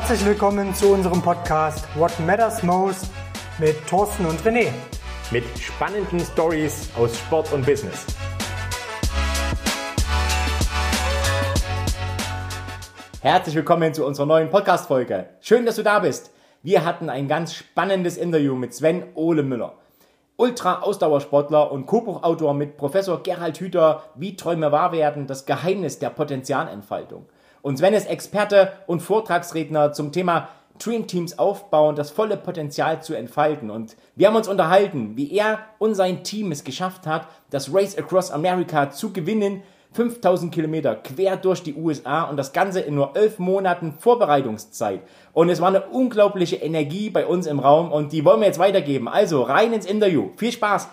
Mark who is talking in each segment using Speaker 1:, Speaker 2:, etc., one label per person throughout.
Speaker 1: Herzlich willkommen zu unserem Podcast What Matters Most mit Thorsten und René.
Speaker 2: Mit spannenden Stories aus Sport und Business. Herzlich willkommen zu unserer neuen Podcast-Folge. Schön, dass du da bist. Wir hatten ein ganz spannendes Interview mit Sven Ole Müller. Ultra-Ausdauersportler und Kochbuchautor mit Professor Gerhard Hüther, Wie Träume wahr werden, das Geheimnis der Potenzialentfaltung. Und Sven ist Experte und Vortragsredner zum Thema Dream Teams aufbauen, das volle Potenzial zu entfalten. Und wir haben uns unterhalten, wie er und sein Team es geschafft hat, das Race Across America zu gewinnen, 5000 Kilometer quer durch die USA und das Ganze in nur 11 Monaten Vorbereitungszeit. Und es war eine unglaubliche Energie bei uns im Raum und die wollen wir jetzt weitergeben. Also rein ins Interview. Viel Spaß!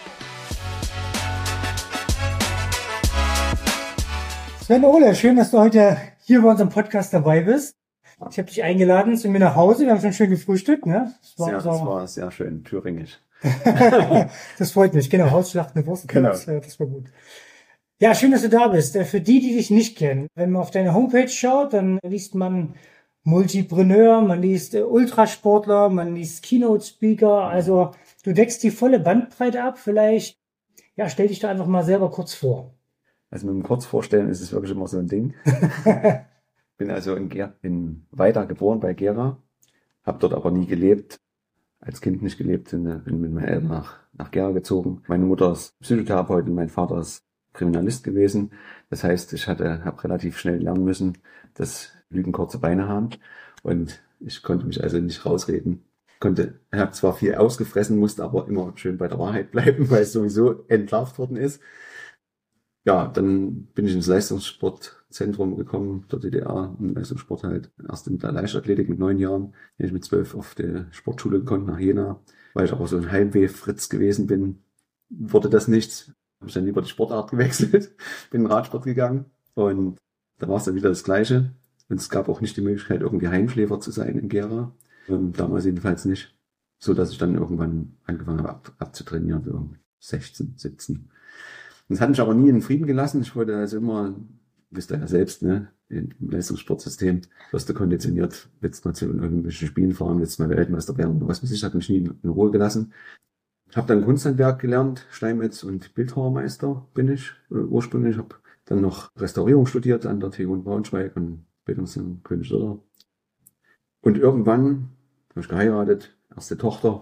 Speaker 1: Sven Ole, schön, dass du heute hier bei unserem Podcast dabei bist. Ich habe dich eingeladen zu mir nach Hause. Wir haben schon schön gefrühstückt, ne?
Speaker 3: Das war sehr schön, thüringisch.
Speaker 1: Das freut mich, genau. Hausschlacht mit Wurst.
Speaker 3: Genau.
Speaker 1: Das war gut. Ja, schön, dass du da bist. Für die dich nicht kennen, wenn man auf deine Homepage schaut, dann liest man Multipreneur, man liest Ultrasportler, man liest Keynote-Speaker. Also du deckst die volle Bandbreite ab. Vielleicht, ja, stell dich da einfach mal selber kurz vor.
Speaker 3: Also mit dem Kurzvorstellen ist es wirklich immer so ein Ding. Bin also in Weida geboren bei Gera, habe dort aber nie gelebt, als Kind nicht gelebt, bin mit meinen Eltern nach Gera gezogen. Meine Mutter ist Psychotherapeutin, mein Vater ist Kriminalist gewesen. Das heißt, ich habe relativ schnell lernen müssen, dass Lügen kurze Beine haben. Und ich konnte mich also nicht rausreden. Habe zwar viel ausgefressen, musste aber immer schön bei der Wahrheit bleiben, weil es sowieso entlarvt worden ist. Ja, dann bin ich ins Leistungssportzentrum gekommen, der DDR, im Leistungssport halt. Erst mit der Leichtathletik mit 9 Jahren. Bin ich mit 12 auf die Sportschule gekommen nach Jena. Weil ich aber so ein Heimweh-Fritz gewesen bin, wurde das nichts. Habe ich dann lieber die Sportart gewechselt, bin in den Radsport gegangen und da war es dann wieder das Gleiche. Und es gab auch nicht die Möglichkeit, irgendwie Heimschläfer zu sein in Gera. Damals jedenfalls nicht. So dass ich dann irgendwann angefangen habe abzutrainieren, so 16, 17. Das hat mich aber nie in Frieden gelassen. Ich wollte also immer, wisst ihr ja selbst, ne, im Leistungssportsystem wirst du konditioniert, willst mal zu irgendwelchen Spielen fahren, willst mal Weltmeister werden, was weiß ich, hat mich nie in Ruhe gelassen. Ich habe dann Kunsthandwerk gelernt, Steinmetz und Bildhauermeister bin ich ursprünglich. Habe dann noch Restaurierung studiert an der TU in Braunschweig und Bildungszentrum Königswinter. Und irgendwann habe ich geheiratet, erste Tochter,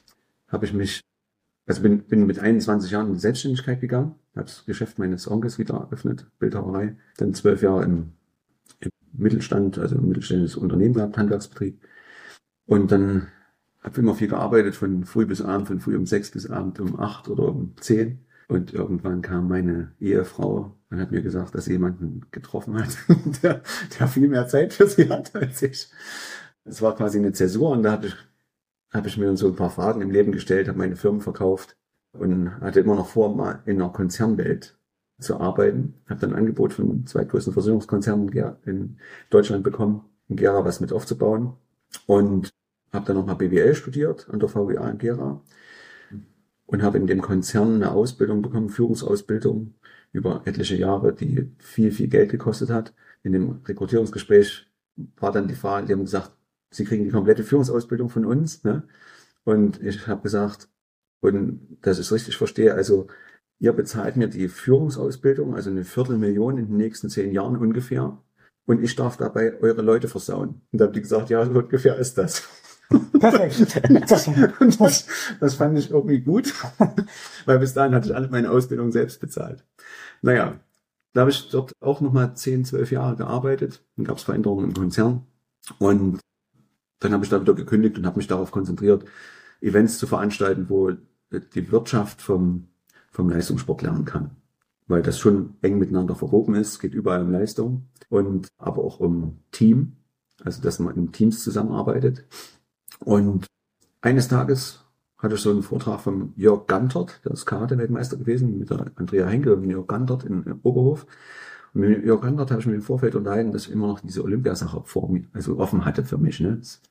Speaker 3: bin mit 21 Jahren in die Selbstständigkeit gegangen, habe das Geschäft meines Onkels wieder eröffnet, Bildhauerei. Dann 12 Jahre im Mittelstand, also im mittelständisches Unternehmen gehabt, Handwerksbetrieb. Und dann habe immer viel gearbeitet, von früh bis abend, von früh um 6 bis abend um 8 oder um 10. Und irgendwann kam meine Ehefrau und hat mir gesagt, dass sie jemanden getroffen hat, der viel mehr Zeit für sie hat als ich. Es war quasi eine Zäsur und da habe ich mir so ein paar Fragen im Leben gestellt, habe meine Firmen verkauft und hatte immer noch vor, mal in einer Konzernwelt zu arbeiten. Habe dann ein Angebot von dem zweitgrößten Versicherungskonzern in Deutschland bekommen, in Gera was mit aufzubauen. Und habe dann nochmal BWL studiert an der VWA in Gera und habe in dem Konzern eine Ausbildung bekommen, Führungsausbildung über etliche Jahre, die viel, viel Geld gekostet hat. In dem Rekrutierungsgespräch war dann die Frage, die haben gesagt, Sie kriegen die komplette Führungsausbildung von uns, ne? Und ich habe gesagt, und dass ich es richtig verstehe, also ihr bezahlt mir die Führungsausbildung, also 250.000 in den nächsten 10 Jahren ungefähr, und ich darf dabei eure Leute versauen. Und da haben die gesagt, ja, so ungefähr ist das.
Speaker 1: Perfekt.
Speaker 3: Das fand ich irgendwie gut, weil bis dahin hatte ich alle meine Ausbildung selbst bezahlt. Naja, da habe ich dort auch nochmal 10, 12 Jahre gearbeitet. Dann gab es Veränderungen im Konzern und dann habe ich da wieder gekündigt und habe mich darauf konzentriert, Events zu veranstalten, wo die Wirtschaft vom Leistungssport lernen kann. Weil das schon eng miteinander verwoben ist, es geht überall um Leistung und aber auch um Team, also dass man in Teams zusammenarbeitet. Und eines Tages hatte ich so einen Vortrag von Jörg Gantert, der ist Karate-Weltmeister gewesen, mit der Andrea Henkel und Jörg Gantert in Oberhof. Und mit Jörg Gantert habe ich mich im Vorfeld unterhalten, dass ich immer noch diese Olympiasache vor mir, also offen hatte für mich. Ne?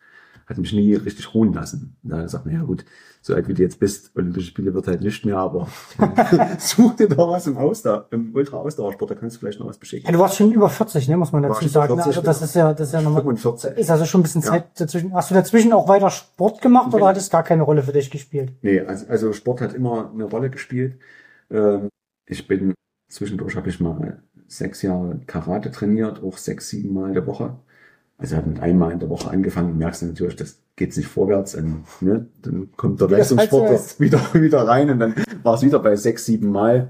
Speaker 3: hat mich nie richtig ruhen lassen. Da hat er gesagt, na ja gut, so alt wie du jetzt bist, Olympische Spiele wird halt nicht mehr, aber such dir doch was im Ultra-Ausdauersport, da kannst du vielleicht noch was beschicken.
Speaker 1: Ja, du warst schon über 40, ne, muss man dazu sagen.
Speaker 3: 40,
Speaker 1: Also das ist ja nochmal,
Speaker 3: 45.
Speaker 1: ist also schon ein bisschen Zeit dazwischen. Hast du dazwischen auch weiter Sport gemacht oder hat es gar keine Rolle für dich gespielt?
Speaker 3: Nee, also Sport hat immer eine Rolle gespielt. Zwischendurch habe ich mal 6 Jahre Karate trainiert, auch 6, 7 Mal in der Woche. Also habe mit einmal in der Woche angefangen, merkst du natürlich, das geht nicht vorwärts, und, ne, dann kommt der Leistungssport wieder rein und dann war es wieder bei 6, 7 Mal.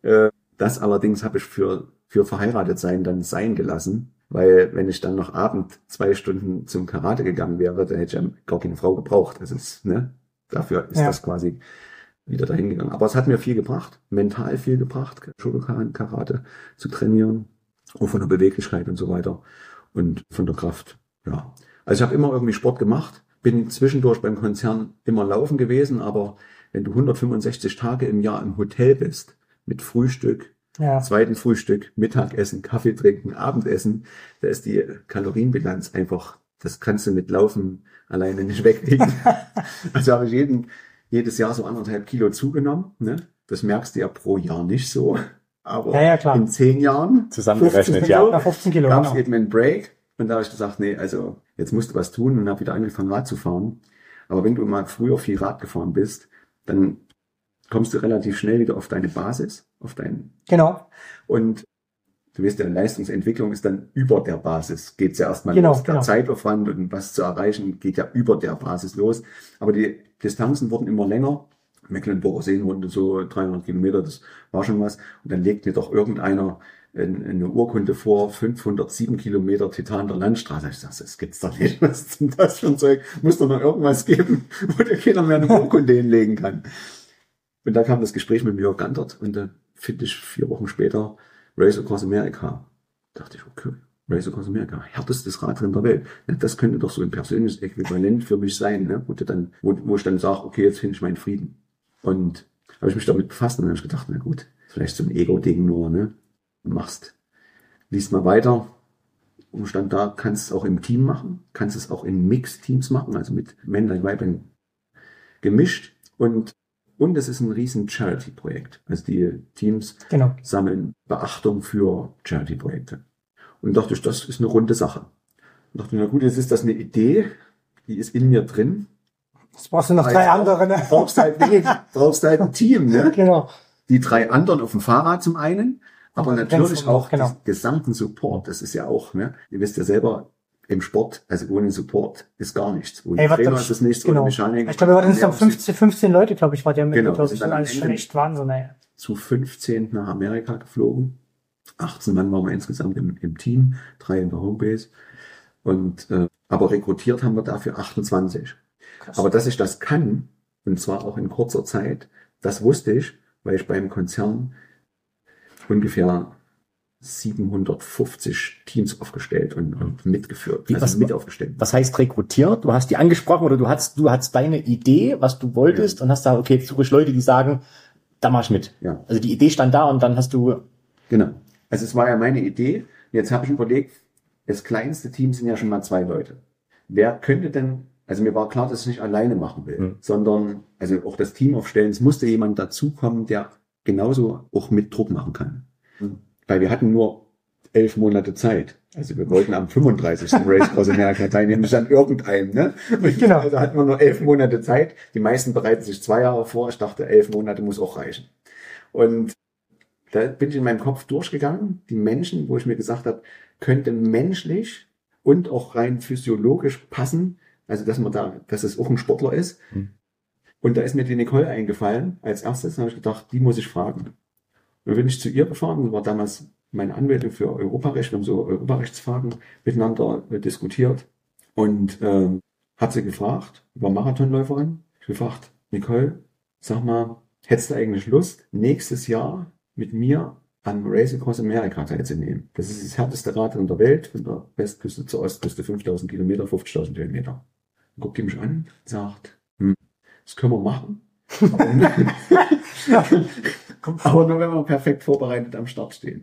Speaker 3: Das allerdings habe ich für verheiratet sein dann sein gelassen, weil wenn ich dann noch Abend 2 Stunden zum Karate gegangen wäre, dann hätte ich ja gar keine Frau gebraucht. Das ist, ne, dafür ist das quasi wieder dahin gegangen. Aber es hat mir viel gebracht, mental viel gebracht, Shotokan, Karate zu trainieren, auch von der Beweglichkeit und so weiter. Und von der Kraft, ja. Also ich habe immer irgendwie Sport gemacht, bin zwischendurch beim Konzern immer laufen gewesen, aber wenn du 165 Tage im Jahr im Hotel bist, mit Frühstück, zweiten Frühstück, Mittagessen, Kaffee trinken, Abendessen, da ist die Kalorienbilanz einfach, das kannst du mit Laufen alleine nicht wegkriegen. Also habe ich jedes Jahr so 1,5 Kilo zugenommen, ne? Das merkst du ja pro Jahr nicht so. Aber in 10 Jahren,
Speaker 2: zusammengerechnet,
Speaker 1: 15 Kilo,
Speaker 3: gab es eben einen Break. Und da habe ich gesagt, nee, also jetzt musst du was tun, und habe wieder angefangen, Rad zu fahren. Aber wenn du mal früher viel Rad gefahren bist, dann kommst du relativ schnell wieder auf deine Basis,
Speaker 1: Genau.
Speaker 3: Und du weißt ja, Leistungsentwicklung ist dann über der Basis. Geht's ja erstmal
Speaker 1: Genau,
Speaker 3: los. Der Zeitaufwand und was zu erreichen, geht ja über der Basis los. Aber die Distanzen wurden immer länger. Mecklenburger Seenrunde, so 300 Kilometer, das war schon was. Und dann legt mir doch irgendeiner eine Urkunde vor, 507 Kilometer Titan der Landstraße. Ich sag, das gibt's doch nicht. Was ist denn das für ein Zeug? Muss doch noch irgendwas geben, wo der keiner mehr eine Urkunde hinlegen kann. Und da kam das Gespräch mit Jörg Gantert, und da finde ich 4 Wochen später Race Across America. Da dachte ich, okay, Race Across America, härtestes Radrennen der Welt. Ja, das könnte doch so ein persönliches Äquivalent für mich sein, ne? Wo ich dann sage, okay, jetzt finde ich meinen Frieden. Und habe ich mich damit befasst, und dann habe ich gedacht, na gut, vielleicht so ein Ego-Ding nur, ne? Liest mal weiter. Umstand da, kannst es auch im Team machen, kannst es auch in Mix-Teams machen, also mit Männlein, Weiblein gemischt. Und es ist ein riesen Charity-Projekt. Also die Teams sammeln Beachtung für Charity-Projekte. Und dachte ich, das ist eine runde Sache. Und dachte, na gut, jetzt ist das eine Idee, die ist in mir drin.
Speaker 1: Jetzt brauchst du noch 3 andere, ne?
Speaker 3: Brauchst halt ein Team, ne?
Speaker 1: Genau.
Speaker 3: Die 3 anderen auf dem Fahrrad zum einen, aber natürlich auch den gesamten Support. Das ist ja auch, ne? Ihr wisst ja selber, im Sport, also ohne Support ist gar nichts. Ohne Trainer ist es nichts, ohne Mechaniker.
Speaker 1: Ich glaube, wir waren insgesamt 15 Leute, glaube ich, war der mit.
Speaker 3: Genau.
Speaker 1: Das ist alles schon echt Wahnsinn, ey.
Speaker 3: Zu 15 nach Amerika geflogen. 18 Mann waren wir insgesamt im Team, 3 in der Homebase. Und, aber rekrutiert haben wir dafür 28. Krass. Aber dass ich das kann, und zwar auch in kurzer Zeit, das wusste ich, weil ich beim Konzern ungefähr 750 Teams aufgestellt und mitgeführt, mit aufgestellt.
Speaker 2: Was heißt rekrutiert? Du hast die angesprochen, oder du hast deine Idee, was du wolltest, und hast da, okay, jetzt suche ich Leute, die sagen, da mach ich mit.
Speaker 3: Ja.
Speaker 2: Also die Idee stand da, und dann hast du...
Speaker 3: Genau. Also es war ja meine Idee. Jetzt habe ich überlegt, das kleinste Team sind ja schon mal 2 Leute. Wer könnte denn, also mir war klar, dass ich nicht alleine machen will, sondern, also auch das Team aufstellen, es musste jemand dazukommen, der genauso auch mit Druck machen kann. Weil wir hatten nur 11 Monate Zeit. Also wir wollten am 35. Race Across America teilnehmen, nicht an irgendeinem, ne? Genau. Also hatten wir nur 11 Monate Zeit. Die meisten bereiten sich 2 Jahre vor. Ich dachte, 11 Monate muss auch reichen. Und da bin ich in meinem Kopf durchgegangen. Die Menschen, wo ich mir gesagt habe, könnte menschlich und auch rein physiologisch passen. Also dass es auch ein Sportler ist. Und da ist mir die Nicole eingefallen. Als erstes habe ich gedacht, die muss ich fragen. Und dann bin ich zu ihr gefahren, das war damals meine Anwältin für Europarecht, wir haben so Europarechtsfragen miteinander diskutiert, und hat sie gefragt, war Marathonläuferin, gefragt, Nicole, sag mal, hättest du eigentlich Lust, nächstes Jahr mit mir an Race Across America teilzunehmen? Das ist das härteste Radrennen der Welt, von der Westküste zur Ostküste, 5.000 Kilometer, 50.000 Kilometer. Dann guckt die mich an, sagt, das können wir machen. Aber nur wenn wir perfekt vorbereitet am Start stehen.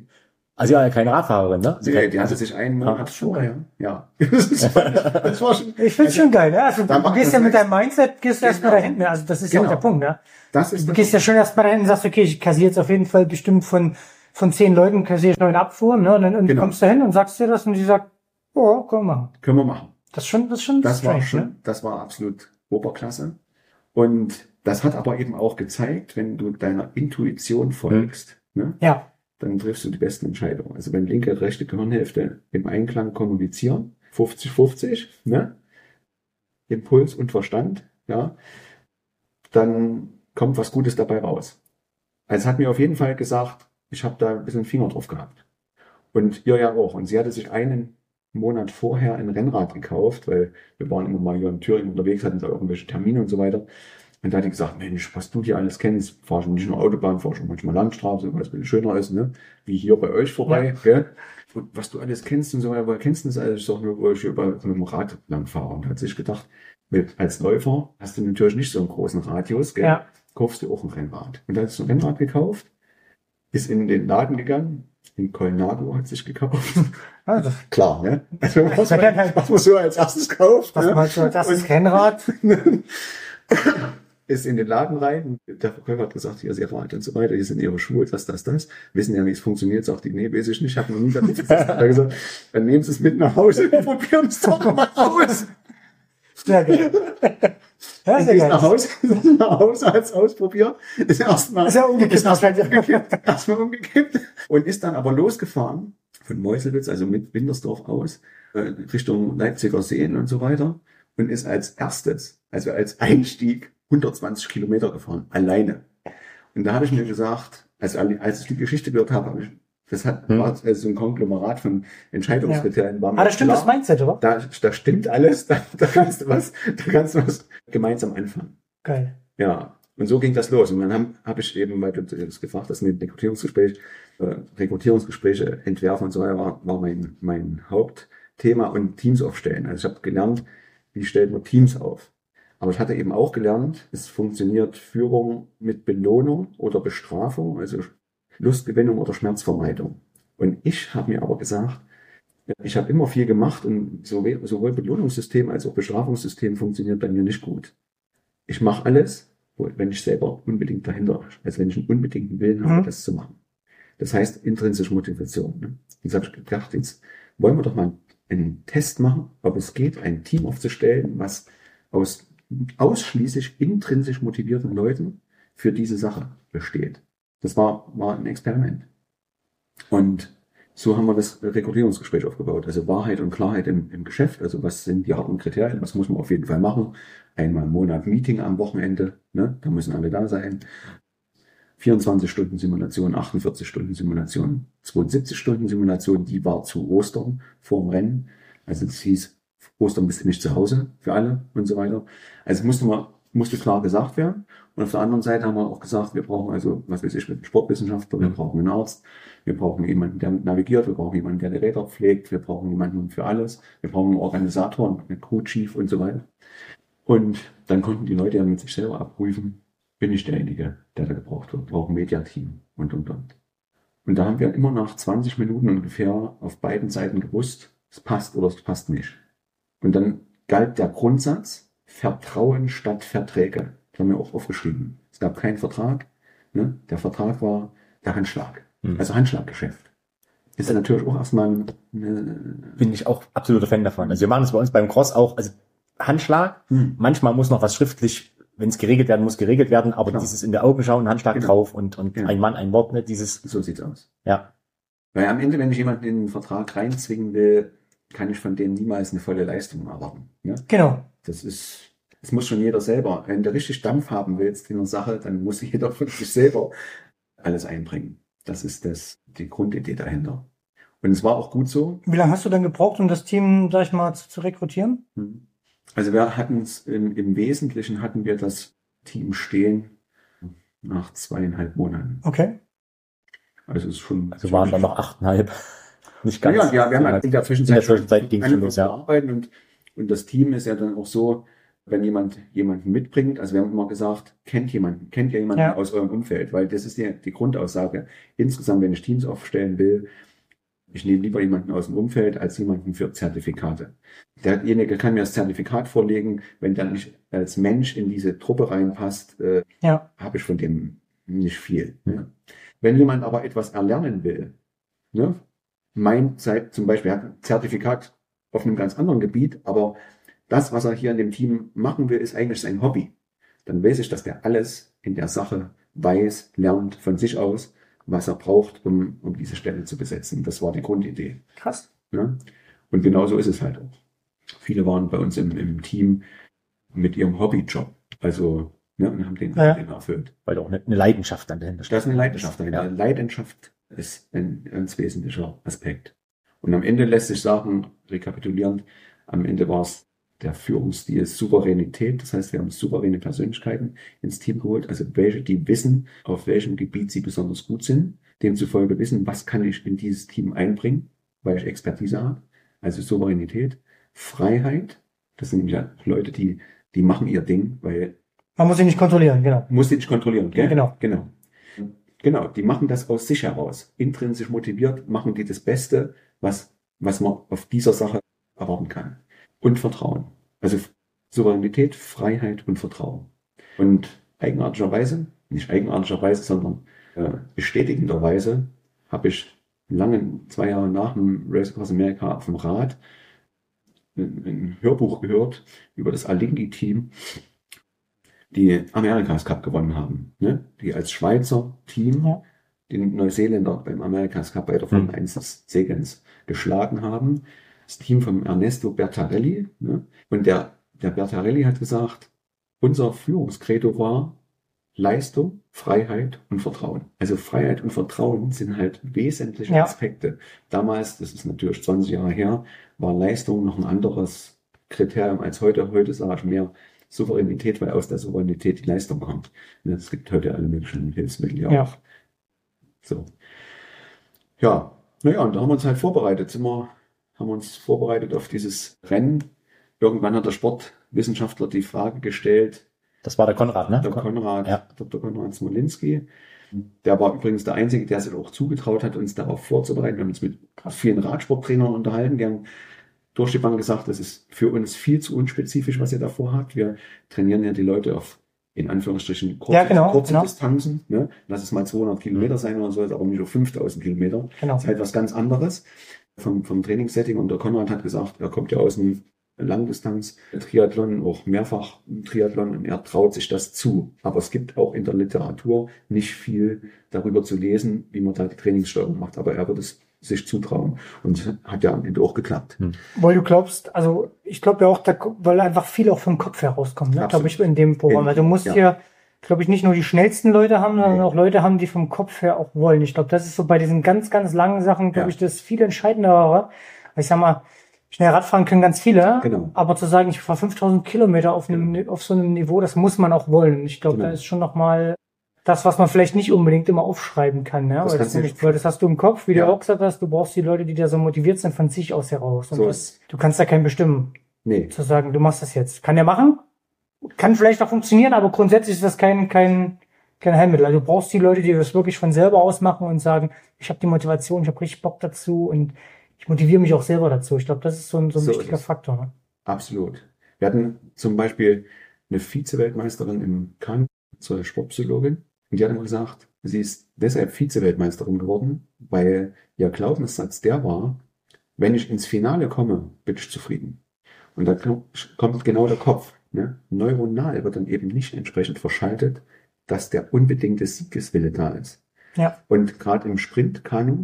Speaker 2: Also ja, keine Radfahrerin, ne?
Speaker 3: Die hatte sich einen Monat vorher. Ja. Das war schon,
Speaker 1: Ich find's schon geil, ne? Also
Speaker 3: Da
Speaker 1: du
Speaker 3: macht
Speaker 1: gehst
Speaker 3: das
Speaker 1: ja mit
Speaker 3: nichts.
Speaker 1: deinem Mindset, gehst du erstmal
Speaker 3: Genau.
Speaker 1: dahin, ne? Also das ist ja auch
Speaker 3: Genau.
Speaker 1: der Punkt, ne?
Speaker 3: das ist
Speaker 1: Du gehst ja schon erstmal dahin und sagst, okay, ich kassiere jetzt auf jeden Fall bestimmt von 10 Leuten kassiere ich 9 Abfuhren, ne? Und dann
Speaker 3: Genau.
Speaker 1: kommst du dahin und sagst dir das und die sagt, oh, komm mal.
Speaker 3: können wir machen.
Speaker 1: Das ist schon
Speaker 3: Das war
Speaker 1: strange, ne?
Speaker 3: das war absolut Oberklasse. Und das hat aber eben auch gezeigt, wenn du deiner Intuition folgst, ne,
Speaker 1: Ja.
Speaker 3: dann triffst du die besten Entscheidungen. Also wenn linke und rechte Gehirnhälfte im Einklang kommunizieren, 50-50, ne, Impuls und Verstand, ja, dann kommt was Gutes dabei raus. Also es hat mir auf jeden Fall gesagt, ich habe da ein bisschen Finger drauf gehabt. Und ihr ja auch. Und sie hatte sich einen Monat vorher ein Rennrad gekauft, weil wir waren immer mal hier in Thüringen unterwegs, hatten da irgendwelche Termine und so weiter. Und da hat die gesagt, Mensch, was du dir alles kennst, fahr schon nicht nur Autobahn, fahr schon manchmal Landstraße, weil es ein bisschen schöner ist, ne? Wie hier bei euch vorbei, gell? Und was du alles kennst und so weiter, woher kennst du das alles? Ich sag nur, wo ich hier mit dem Rad lang fahre. Und hat sich gedacht, als Läufer hast du natürlich nicht so einen großen Radius, gell?
Speaker 1: Ja.
Speaker 3: Kaufst du auch ein Rennrad. Und dann hat sie ein Rennrad gekauft, ist in den Laden gegangen, in Colnago hat sich gekauft.
Speaker 1: Also,
Speaker 3: Klar, ne? Also, was man so als erstes kauft.
Speaker 1: was
Speaker 3: Ne?
Speaker 1: meinst du, das ist Rennrad?
Speaker 3: Ist in den Laden rein. Der Verkäufer hat gesagt, hier ist Ihr Rad und so weiter, hier sind Ihre Schuhe, das. Wissen ja, wie es funktioniert. Sagt die, nee, weiß ich nicht, ich habe noch nie damit gesessen. Hat er gesagt, dann nehmen Sie es mit nach Hause und probieren es doch mal aus.
Speaker 1: Sehr geil. Ja,
Speaker 3: Ist
Speaker 1: sehr geil.
Speaker 3: nach Hause, hat es ausprobiert, ist erstmal
Speaker 1: Ist ja umgekippt.
Speaker 3: erstmal umgekippt und ist dann aber losgefahren von Meuselwitz, also mit Wintersdorf aus, Richtung Leipziger Seen und so weiter und ist als erstes, also als Einstieg 120 Kilometer gefahren, alleine. Und da habe ich mir gesagt, als ich die Geschichte gehört habe, war also so ein Konglomerat von Entscheidungskriterien. War mir
Speaker 1: Das stimmt,
Speaker 3: klar,
Speaker 1: das Mindset, oder?
Speaker 3: da stimmt alles, da kannst du was gemeinsam anfangen.
Speaker 1: Geil.
Speaker 3: Ja, und so ging das los. Und dann habe ich eben, weil du das gefragt hast, mit Rekrutierungsgespräche entwerfen und so weiter, war mein Hauptthema und Teams aufstellen. Also ich habe gelernt, wie stellt man Teams auf. Aber ich hatte eben auch gelernt, es funktioniert Führung mit Belohnung oder Bestrafung, also Lustgewinnung oder Schmerzvermeidung. Und ich habe mir aber gesagt, ich habe immer viel gemacht und sowohl Belohnungssystem als auch Bestrafungssystem funktioniert bei mir nicht gut. Ich mache alles, wenn ich selber unbedingt dahinter, also wenn ich einen unbedingten Willen habe, das zu machen. Das heißt intrinsische Motivation. Ne? Jetzt habe ich gedacht, jetzt wollen wir doch mal einen Test machen, ob es geht, ein Team aufzustellen, was aus ausschließlich intrinsisch motivierten Leuten für diese Sache besteht. Das war ein Experiment. Und so haben wir das Rekrutierungsgespräch aufgebaut. Also Wahrheit und Klarheit im Geschäft. Also was sind die harten Kriterien? Was muss man auf jeden Fall machen? Einmal im Monat Meeting am Wochenende. Ne? Da müssen alle da sein. 24 Stunden Simulation, 48 Stunden Simulation, 72 Stunden Simulation. Die war zu Ostern vorm Rennen. Also das hieß, Ostern bist du nicht zu Hause für alle und so weiter. Also musste klar gesagt werden. Und auf der anderen Seite haben wir auch gesagt, wir brauchen also, was weiß ich, mit Sportwissenschaftler, wir brauchen einen Arzt, wir brauchen jemanden, der navigiert, wir brauchen jemanden, der die Räder pflegt, wir brauchen jemanden für alles, wir brauchen einen Organisator, einen Crew-Chief und so weiter. Und dann konnten die Leute ja mit sich selber abprüfen, bin ich derjenige, der da gebraucht wird, brauchen ein Mediateam und. Und da haben wir immer nach 20 Minuten ungefähr auf beiden Seiten gewusst, es passt oder es passt nicht. Und dann galt der Grundsatz, Vertrauen statt Verträge. Das haben wir auch aufgeschrieben. Es gab keinen Vertrag. Ne? Der Vertrag war der Handschlag. Also Handschlaggeschäft. Ist ja natürlich auch erstmal
Speaker 2: Bin ich auch absoluter Fan davon. Also wir machen es bei uns beim Cross auch, also Handschlag. Manchmal muss noch was schriftlich, wenn es geregelt werden muss, geregelt werden, aber dieses in der Augen schauen, Handschlag drauf und ein Mann, ein Wort, ne?
Speaker 3: So sieht's aus.
Speaker 2: Ja.
Speaker 3: Weil am Ende, wenn ich jemanden in den Vertrag reinzwingen will, kann ich von denen niemals eine volle Leistung erwarten. Ne?
Speaker 1: Genau.
Speaker 3: Das muss schon jeder selber. Wenn du richtig Dampf haben willst in einer Sache, dann muss jeder von sich selber alles einbringen. Das ist die Grundidee dahinter. Und es war auch gut so.
Speaker 1: Wie lange hast du dann gebraucht, um das Team, sag ich mal, zu rekrutieren?
Speaker 3: Also wir hatten es im Wesentlichen hatten wir das Team stehen nach 2,5 Monaten.
Speaker 1: Okay.
Speaker 3: Also es ist schon.
Speaker 2: Also waren dann noch 8,5. Nicht ganz.
Speaker 3: Ja, wir haben halt in der Zwischenzeit
Speaker 2: ging schon los, ja.
Speaker 3: arbeiten und das Team ist ja dann auch so, wenn jemanden mitbringt, also wir haben immer gesagt, kennt ihr jemanden aus eurem Umfeld, weil das ist die Grundaussage. Insgesamt, wenn ich Teams aufstellen will, Ich nehme lieber jemanden aus dem Umfeld als jemanden für Zertifikate. Derjenige kann mir das Zertifikat vorlegen, wenn der nicht als Mensch in diese Truppe reinpasst, habe ich von dem nicht viel. Ne? Wenn jemand aber etwas erlernen will, ne? Zum Beispiel hat ein Zertifikat auf einem ganz anderen Gebiet, aber das, was er hier in dem Team machen will, ist eigentlich sein Hobby. Dann weiß ich, dass der alles in der Sache weiß, lernt von sich aus, was er braucht, um diese Stelle zu besetzen. Das war die Grundidee.
Speaker 1: Krass.
Speaker 3: Ja? Und genauso ist es halt auch. Viele waren bei uns im Team mit ihrem Hobbyjob. Also, ne, und haben den erfüllt.
Speaker 2: Weil auch eine Leidenschaft dann dahinter steht.
Speaker 3: Das ist eine Leidenschaft dahinter. Ja. Leidenschaft ist ein ganz wesentlicher Aspekt. Und am Ende lässt sich sagen, rekapitulierend, am Ende war es der Führungsstil Souveränität. Das heißt, wir haben souveräne Persönlichkeiten ins Team geholt, also welche, die wissen, auf welchem Gebiet sie besonders gut sind, demzufolge wissen, was kann ich in dieses Team einbringen, weil ich Expertise habe. Also Souveränität, Freiheit. Das sind nämlich Leute, die machen ihr Ding, weil
Speaker 1: man muss sie nicht kontrollieren, genau.
Speaker 3: Muss sie nicht kontrollieren, gell?
Speaker 1: Ja,
Speaker 3: Genau, die machen das aus sich heraus. Intrinsisch motiviert machen die das Beste, was man auf dieser Sache erwarten kann. Und Vertrauen. Also Souveränität, Freiheit und Vertrauen. Und nicht eigenartigerweise, sondern bestätigenderweise habe ich 2 Jahre nach dem Race Across America auf dem Rad ein Hörbuch gehört über das Alinghi-Team, die America's Cup gewonnen haben. Ne? Die als Schweizer Team den Neuseeländer beim America's Cup bei der Formel 1 des Segelns geschlagen haben. Das Team von Ernesto Bertarelli. Ne? Und der Bertarelli hat gesagt, unser Führungskredo war Leistung, Freiheit und Vertrauen. Also Freiheit und Vertrauen sind halt wesentliche Aspekte. Damals, das ist natürlich 20 Jahre her, war Leistung noch ein anderes Kriterium als heute. Heute sage ich mehr Souveränität, weil aus der Souveränität die Leistung kommt. Es gibt heute alle möglichen Hilfsmittel auch. So. Ja, naja, und da haben wir uns halt vorbereitet. Haben uns vorbereitet auf dieses Rennen. Irgendwann hat der Sportwissenschaftler die Frage gestellt.
Speaker 2: Das war der Konrad, ne?
Speaker 3: Dr. Konrad Smolinski. Der war übrigens der Einzige, der sich auch zugetraut hat, uns darauf vorzubereiten. Wir haben uns mit vielen Radsporttrainern unterhalten. Die haben durch die Bank gesagt, das ist für uns viel zu unspezifisch, was ihr davor habt. Wir trainieren ja die Leute auf, in Anführungsstrichen, kurze Distanzen. Ne? Lass es mal 200 Kilometer sein oder so, aber nicht auf 5000 Kilometer.
Speaker 1: Genau.
Speaker 3: Das ist halt was ganz anderes vom Trainingssetting. Und der Konrad hat gesagt, er kommt ja aus einem Langdistanz-Triathlon, auch mehrfach Triathlon, und er traut sich das zu. Aber es gibt auch in der Literatur nicht viel darüber zu lesen, wie man da die Trainingssteuerung macht. Aber er wird es sich zutrauen. Und hat ja am Ende auch geklappt.
Speaker 1: Weil du glaubst, also ich glaube ja auch, weil einfach viel auch vom Kopf herauskommt, ne? Glaube ich, in dem Programm. Weil du musst hier, glaube ich, nicht nur die schnellsten Leute haben, sondern auch Leute haben, die vom Kopf her auch wollen. Ich glaube, das ist so bei diesen ganz, ganz langen Sachen, glaube ich, das viel entscheidendere. Ich sag mal, schnell Radfahren können ganz viele, aber zu sagen, ich fahre 5000 Kilometer auf so einem Niveau, das muss man auch wollen. Ich glaube, da ist schon nochmal das, was man vielleicht nicht unbedingt immer aufschreiben kann, ne? Weil das hast du im Kopf, wie du auch gesagt hast, du brauchst die Leute, die da so motiviert sind von sich aus heraus. Und du kannst da keinen bestimmen.
Speaker 3: Nee.
Speaker 1: Zu sagen, du machst das jetzt. Kann der machen? Kann vielleicht auch funktionieren, aber grundsätzlich ist das kein Heilmittel. Also du brauchst die Leute, die das wirklich von selber aus machen und sagen, ich habe die Motivation, ich habe richtig Bock dazu und ich motiviere mich auch selber dazu. Ich glaube, das ist so ein wichtiger Faktor. Ne?
Speaker 3: Absolut. Wir hatten zum Beispiel eine Vize-Weltmeisterin im Kanu, zur Sportpsychologin, und die hat immer gesagt, sie ist deshalb Vize-Weltmeisterin geworden, weil ihr Glaubenssatz der war, wenn ich ins Finale komme, bin ich zufrieden. Und da kommt genau der Kopf. Ne? Neuronal wird dann eben nicht entsprechend verschaltet, dass der unbedingte Siegeswille da ist.
Speaker 1: Ja.
Speaker 3: Und gerade im Sprint-Kanu,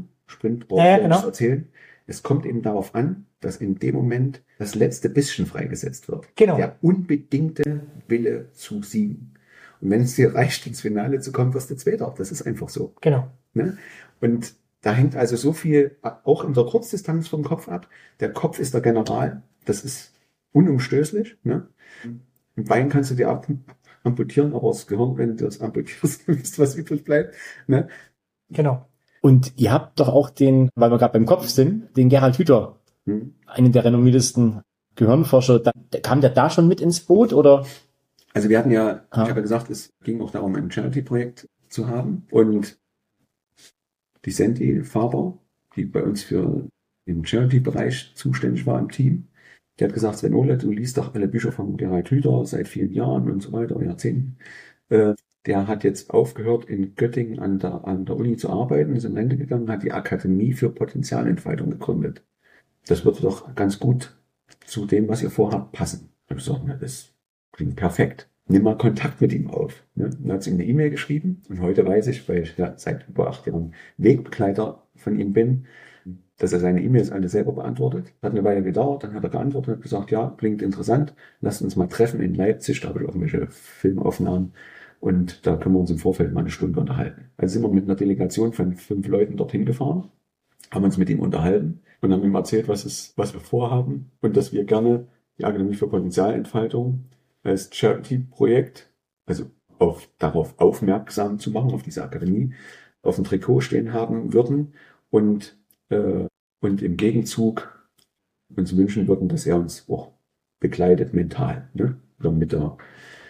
Speaker 3: erzählen, es kommt eben darauf an, dass in dem Moment das letzte bisschen freigesetzt wird.
Speaker 1: Genau.
Speaker 3: Der unbedingte Wille zu siegen. Und wenn es dir reicht, ins Finale zu kommen, wirst du Zweiter. Das ist einfach so.
Speaker 1: Genau.
Speaker 3: Ne? Und da hängt also so viel auch in der Kurzdistanz vom Kopf ab. Der Kopf ist der General. Das ist unumstößlich. Ne? Im Bein kannst du dir amputieren, aber das Gehirn, wenn du das amputierst, wisst, was übrig bleibt. Ne?
Speaker 1: Genau.
Speaker 2: Und ihr habt doch auch weil wir gerade beim Kopf sind, den Gerald Hüther, einen der renommiertesten Gehirnforscher. Kam der da schon mit ins Boot, oder?
Speaker 3: Also wir hatten ich habe ja gesagt, es ging auch darum, ein Charity-Projekt zu haben. Und die Sandy Faber, die bei uns für den Charity-Bereich zuständig war im Team. Der hat gesagt, Sven Ole, du liest doch alle Bücher von Gerhard Hüther seit vielen Jahren und so weiter, Jahrzehnten. Der hat jetzt aufgehört, in Göttingen an der Uni zu arbeiten, ist in Rente gegangen, hat die Akademie für Potenzialentfaltung gegründet. Das würde doch ganz gut zu dem, was ihr vorhabt, passen. Ich habe gesagt, na, das klingt perfekt. Nimm mal Kontakt mit ihm auf. Ne? Dann hat sie ihm eine E-Mail geschrieben und heute weiß ich, weil ich ja seit über 8 Jahren Wegbegleiter von ihm bin, dass er seine E-Mails alle selber beantwortet. Hat eine Weile gedauert, dann hat er geantwortet und gesagt, ja, klingt interessant, lasst uns mal treffen in Leipzig, da habe ich irgendwelche Filmaufnahmen und da können wir uns im Vorfeld mal eine Stunde unterhalten. Also sind wir mit einer Delegation von 5 Leuten dorthin gefahren, haben uns mit ihm unterhalten und haben ihm erzählt, was wir vorhaben und dass wir gerne die Akademie für Potenzialentfaltung als Charity-Projekt, also darauf aufmerksam zu machen, auf diese Akademie, auf dem Trikot stehen haben würden und im Gegenzug uns wünschen würden, dass er uns auch begleitet mental, ne? Oder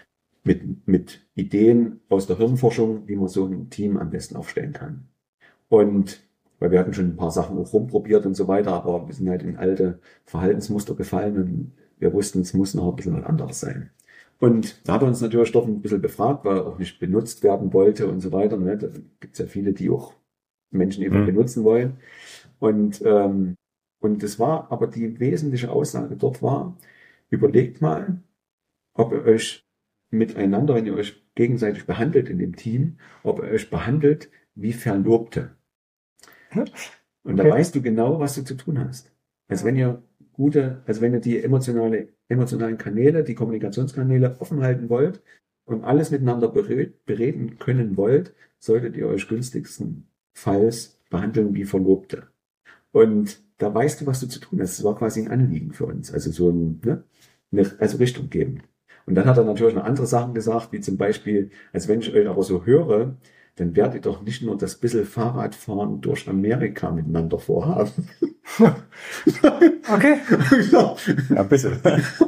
Speaker 3: mit Ideen aus der Hirnforschung, wie man so ein Team am besten aufstellen kann. Und weil wir hatten schon ein paar Sachen auch rumprobiert und so weiter, aber wir sind halt in alte Verhaltensmuster gefallen und wir wussten, es muss noch ein bisschen was anderes sein. Und da hat er uns natürlich doch ein bisschen befragt, weil er auch nicht benutzt werden wollte und so weiter. Ne? Da gibt es ja viele, die auch Menschen eben benutzen wollen. Und das war, aber die wesentliche Aussage dort war, überlegt mal, ob ihr euch miteinander, wenn ihr euch gegenseitig behandelt in dem Team, ob ihr euch behandelt wie Verlobte. Und da weißt du genau, was du zu tun hast. Als wenn ihr die emotionalen Kanäle, die Kommunikationskanäle offen halten wollt und alles miteinander bereden können wollt, solltet ihr euch günstigstenfalls behandeln wie Verlobte. Und da weißt du, was du zu tun hast. Das war quasi ein Anliegen für uns. Also so also Richtung geben. Und dann hat er natürlich noch andere Sachen gesagt, wie zum Beispiel, als wenn ich euch aber so höre, dann werdet ihr doch nicht nur das bisschen Fahrradfahren durch Amerika miteinander vorhaben.
Speaker 1: Okay.
Speaker 3: Ja,
Speaker 2: ein bisschen.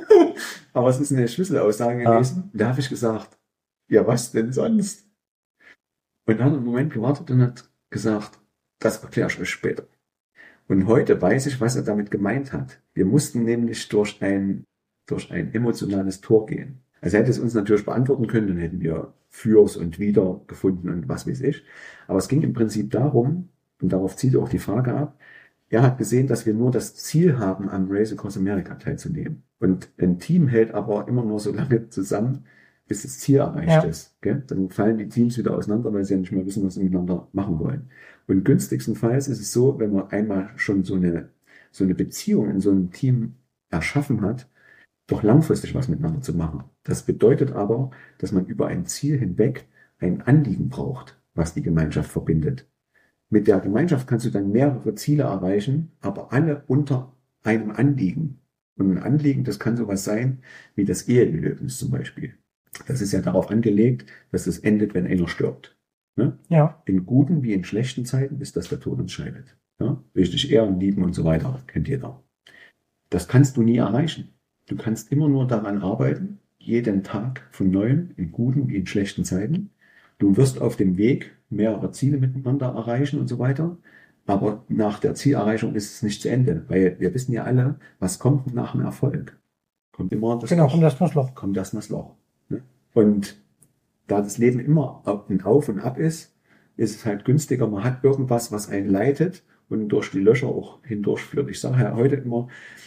Speaker 3: Aber es ist eine Schlüsselaussage gewesen. Da habe ich gesagt, ja, was denn sonst? Und dann hat er einen Moment gewartet und hat gesagt, das erkläre ich euch später. Und heute weiß ich, was er damit gemeint hat. Wir mussten nämlich durch ein emotionales Tor gehen. Also er hätte es uns natürlich beantworten können, dann hätten wir Fürs und Wider gefunden und was weiß ich. Aber es ging im Prinzip darum, und darauf zielt auch die Frage ab, er hat gesehen, dass wir nur das Ziel haben, am Race Across America teilzunehmen. Und ein Team hält aber immer nur so lange zusammen, bis das Ziel erreicht ist. Gell? Dann fallen die Teams wieder auseinander, weil sie ja nicht mehr wissen, was sie miteinander machen wollen. Und günstigstenfalls ist es so, wenn man einmal schon so eine Beziehung in so einem Team erschaffen hat, doch langfristig was miteinander zu machen. Das bedeutet aber, dass man über ein Ziel hinweg ein Anliegen braucht, was die Gemeinschaft verbindet. Mit der Gemeinschaft kannst du dann mehrere Ziele erreichen, aber alle unter einem Anliegen. Und ein Anliegen, das kann sowas sein, wie das Ehegelöbnis zum Beispiel. Das ist ja darauf angelegt, dass es endet, wenn einer stirbt. Ne?
Speaker 1: Ja.
Speaker 3: In guten wie in schlechten Zeiten, bis dass der Tod uns scheidet. Ja? Richtig ehren, lieben und so weiter, kennt jeder. Das kannst du nie erreichen. Du kannst immer nur daran arbeiten, jeden Tag von Neuem, in guten wie in schlechten Zeiten. Du wirst auf dem Weg mehrere Ziele miteinander erreichen und so weiter. Aber nach der Zielerreichung ist es nicht zu Ende, weil wir wissen ja alle, was kommt nach dem Erfolg? Kommt immer das
Speaker 1: Genau, kommt das Loch.
Speaker 3: Kommt das Loch. Ne? Und da das Leben immer ein Auf und Ab ist es halt günstiger. Man hat irgendwas, was einen leitet und durch die Löcher auch hindurchführt. Ich sage ja heute immer,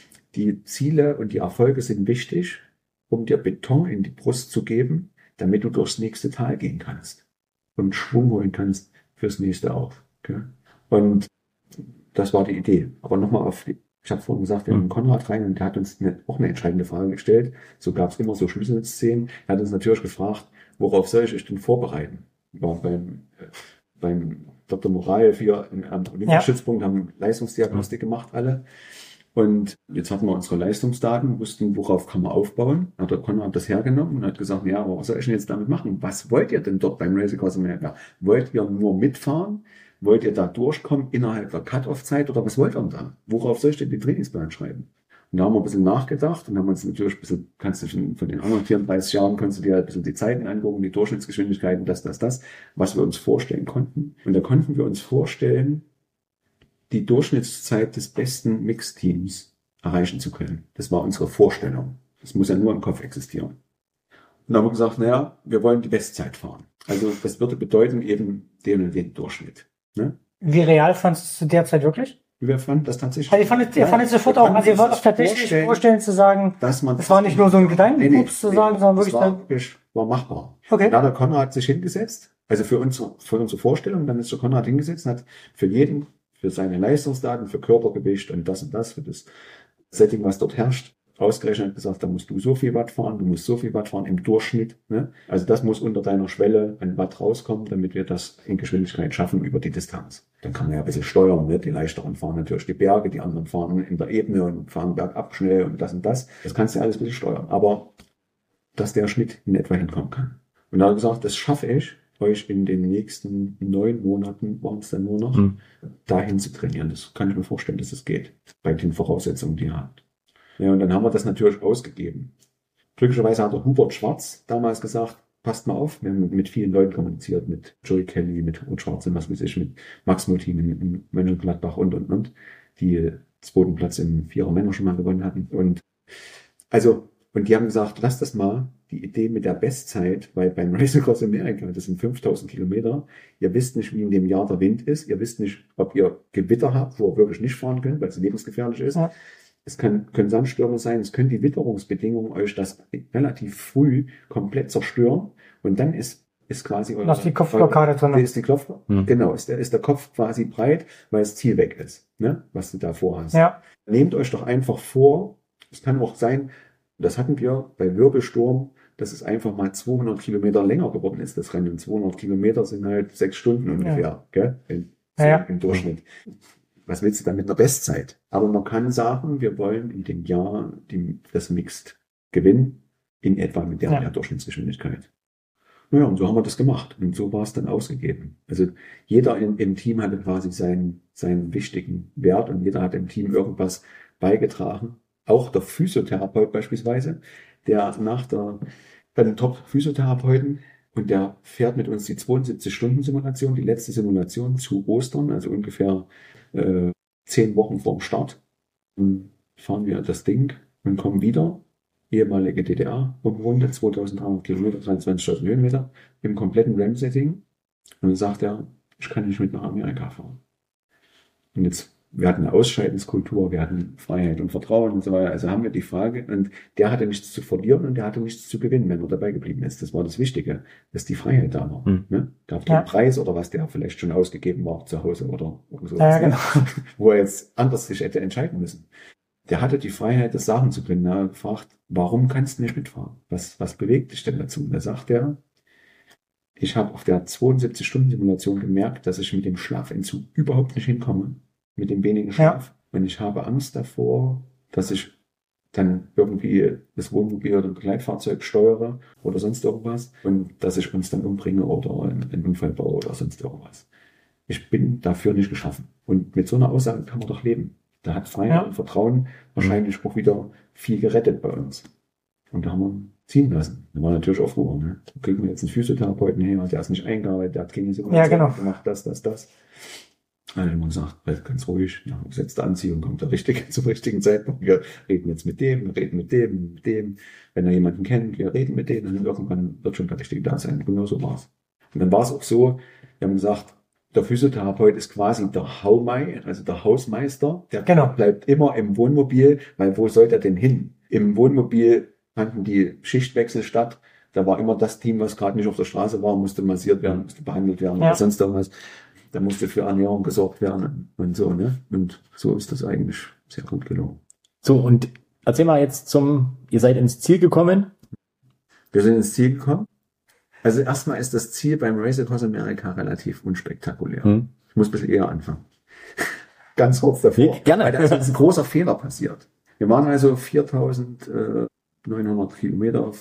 Speaker 3: die Ziele und die Erfolge sind wichtig, um dir Beton in die Brust zu geben, damit du durchs nächste Tal gehen kannst und Schwung holen kannst fürs nächste auf. Okay? Und das war die Idee. Aber nochmal ich habe vorhin gesagt, wir haben Konrad rein und der hat uns auch eine entscheidende Frage gestellt. So gab es immer so Schlüsselszenen. Er hat uns natürlich gefragt, worauf soll ich euch denn vorbereiten? Wir waren beim Dr. Moraev hier am Olympiastützpunkt, haben Leistungsdiagnostik gemacht alle. Und jetzt hatten wir unsere Leistungsdaten, wussten, worauf kann man aufbauen. Hat der Konrad das hergenommen und hat gesagt, ja, aber was soll ich denn jetzt damit machen? Was wollt ihr denn dort beim Race Across America? Wollt ihr nur mitfahren? Wollt ihr da durchkommen innerhalb der Cut-Off-Zeit oder was wollt ihr da? Worauf soll ich denn den Trainingsplan schreiben? Und da haben wir ein bisschen nachgedacht und haben uns natürlich ein bisschen, kannst du schon von den anderen 34 Jahren, kannst du dir halt ein bisschen die Zeiten angucken, die Durchschnittsgeschwindigkeiten, das, was wir uns vorstellen konnten. Und da konnten wir uns vorstellen, die Durchschnittszeit des besten Mixteams erreichen zu können. Das war unsere Vorstellung. Das muss ja nur im Kopf existieren. Und dann haben wir gesagt, naja, wir wollen die Bestzeit fahren. Also das würde bedeuten eben den und den Durchschnitt. Ne?
Speaker 1: Wie real fandest du es zu der Zeit wirklich?
Speaker 3: Wir fanden das tatsächlich.
Speaker 1: Also ihr fandet sofort auch, also ihr wollt auch tatsächlich vorstellen zu sagen,
Speaker 3: dass man
Speaker 1: das war nicht nur so ein Gedankenpups zu sagen, sondern wirklich
Speaker 3: war machbar.
Speaker 1: Okay.
Speaker 3: Da hat der Konrad sich hingesetzt, also für unsere Vorstellung, dann ist der Konrad hingesetzt und hat für jeden, für seine Leistungsdaten, für Körpergewicht und das, für das Setting, was dort herrscht, ausgerechnet gesagt, da musst du so viel Watt fahren, du musst so viel Watt fahren im Durchschnitt. Ne? Also das muss unter deiner Schwelle an Watt rauskommen, damit wir das in Geschwindigkeit schaffen über die Distanz. Dann kann man ja ein bisschen steuern. Ne? Die Leichteren fahren natürlich die Berge, die anderen fahren in der Ebene und fahren bergab schnell und das und das. Das kannst du ja alles ein bisschen steuern. Aber dass der Schnitt in etwa hinkommen kann. Und da hat er gesagt, das schaffe ich, euch in den nächsten 9 Monaten, waren es dann nur noch, dahin zu trainieren. Das kann ich mir vorstellen, dass es geht. Bei den Voraussetzungen, die ihr habt. Ja, und dann haben wir das natürlich ausgegeben. Glücklicherweise hat der Hubert Schwarz damals gesagt, passt mal auf, wir haben mit vielen Leuten kommuniziert, mit Joey Kelly, mit Hubert Schwarz und was weiß ich, mit Max Mutin in Mönchengladbach und, die 2. Platz im Vierer-Männer schon mal gewonnen hatten. Und die haben gesagt, lasst das mal, die Idee mit der Bestzeit, weil beim Race Across America, das sind 5000 Kilometer, ihr wisst nicht, wie in dem Jahr der Wind ist, ihr wisst nicht, ob ihr Gewitter habt, wo ihr wirklich nicht fahren könnt, weil es lebensgefährlich ist. Ja. Es können Sandstürme sein, es können die Witterungsbedingungen euch das relativ früh komplett zerstören und dann ist quasi
Speaker 1: eure, die Kopfblockade drin.
Speaker 3: Ist die Genau, ist der Kopf quasi breit, weil das Ziel weg ist, ne, was du da vorhast.
Speaker 1: Ja.
Speaker 3: Nehmt euch doch einfach vor, es kann auch sein, das hatten wir bei Wirbelsturm, dass es einfach mal 200 Kilometer länger geworden ist, das Rennen. 200 Kilometer sind halt 6 Stunden ungefähr, gell? Im Durchschnitt. Was willst du dann mit einer Bestzeit? Aber man kann sagen, wir wollen in dem Jahr das Mixed gewinnen, in etwa mit der Durchschnittsgeschwindigkeit. Naja, und so haben wir das gemacht. Und so war es dann ausgegeben. Also jeder im Team hatte quasi seinen wichtigen Wert und jeder hat im Team irgendwas beigetragen. Auch der Physiotherapeut beispielsweise, der bei den Top-Physiotherapeuten, und der fährt mit uns die 72-Stunden-Simulation, die letzte Simulation zu Ostern, also ungefähr 10 Wochen vorm Start. Dann fahren wir das Ding und kommen wieder, ehemalige DDR, Umrunde, 2300 Kilometer, 23.000 Höhenmeter, im kompletten RAM-Setting. Und dann sagt er, ich kann nicht mit nach Amerika fahren. Und jetzt, wir hatten eine Ausscheidenskultur, wir hatten Freiheit und Vertrauen und so weiter. Also haben wir die Frage, und der hatte nichts zu verlieren und der hatte nichts zu gewinnen, wenn er dabei geblieben ist. Das war das Wichtige, dass die Freiheit da war. Ne? Gab den Preis oder was der vielleicht schon ausgegeben war zu Hause oder so.
Speaker 1: Ja, genau.
Speaker 3: Wo er jetzt anders sich hätte entscheiden müssen. Der hatte die Freiheit, das sagen zu können. Er hat gefragt, warum kannst du nicht mitfahren? Was bewegt dich denn dazu? Und da sagt er, ich habe auf der 72-Stunden-Simulation gemerkt, dass ich mit dem Schlafentzug überhaupt nicht hinkomme. Mit dem wenigen Schlaf. Ja. Und ich habe Angst davor, dass ich dann irgendwie das Wohnmobil oder ein Begleitfahrzeug steuere oder sonst irgendwas und dass ich uns dann umbringe oder einen Unfall baue oder sonst irgendwas. Ich bin dafür nicht geschaffen. Und mit so einer Aussage kann man doch leben. Da hat Freiheit und Vertrauen wahrscheinlich auch wieder viel gerettet bei uns. Und da haben wir ziehen lassen. Da war natürlich Aufruhr. Ne? Da kriegen wir jetzt einen Physiotherapeuten her, der ist nicht eingearbeitet, der hat keine Simulation gemacht, das. Dann haben wir gesagt, bleib ganz ruhig, gesetzte Anziehung, kommt der Richtige zum richtigen Zeitpunkt. Wir reden jetzt mit dem, wir reden mit dem. Wenn er jemanden kennt, wir reden mit dem, dann irgendwann wird schon der Richtige da sein. Genau so war's. Und dann war es auch so, wir haben gesagt, der Physiotherapeut ist quasi der Haumei, also der Hausmeister. Der bleibt immer im Wohnmobil, weil wo soll der denn hin? Im Wohnmobil fanden die Schichtwechsel statt. Da war immer das Team, was gerade nicht auf der Straße war, musste massiert werden, musste behandelt werden oder sonst irgendwas. Da musste für Ernährung gesorgt werden und so, ne? Und so ist das eigentlich sehr gut gelungen.
Speaker 2: So, und erzähl mal jetzt ihr seid ins Ziel gekommen?
Speaker 3: Wir sind ins Ziel gekommen. Also erstmal ist das Ziel beim Race Across America relativ unspektakulär. Ich muss ein bisschen eher anfangen. Ganz kurz davor.
Speaker 2: Gerne.
Speaker 3: Weil da ist ein großer Fehler passiert. Wir waren also 4.900 Kilometer,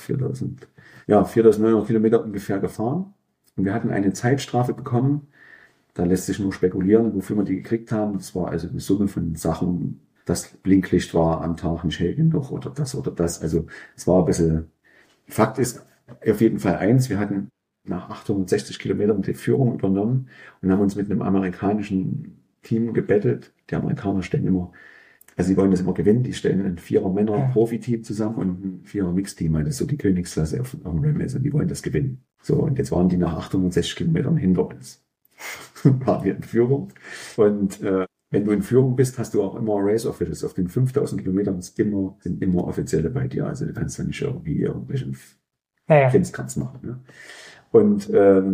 Speaker 3: 4.900 Kilometer ungefähr gefahren. Und wir hatten eine Zeitstrafe bekommen. Da lässt sich nur spekulieren, wofür wir die gekriegt haben. Das war also eine Summe von Sachen. Das Blinklicht war am Tag nicht hell genug oder das. Also es war ein bisschen. Fakt ist auf jeden Fall eins, wir hatten nach 860 Kilometern die Führung übernommen und haben uns mit einem amerikanischen Team gebettelt. Die Amerikaner stellen immer, also sie wollen das immer gewinnen, die stellen ein 4er-Männer-Profi-Team zusammen und ein 4er-Mix-Team, weil das so die Königsklasse auf dem Ram ist und die wollen das gewinnen. So, und jetzt waren die nach 860 Kilometern hinter uns. Waren wir in Führung. Und wenn du in Führung bist, hast du auch immer Race Officials. Auf den 5000 Kilometern sind immer Offizielle bei dir. Also du kannst da nicht irgendwie irgendwelchen Krimskrams machen. Ne? Und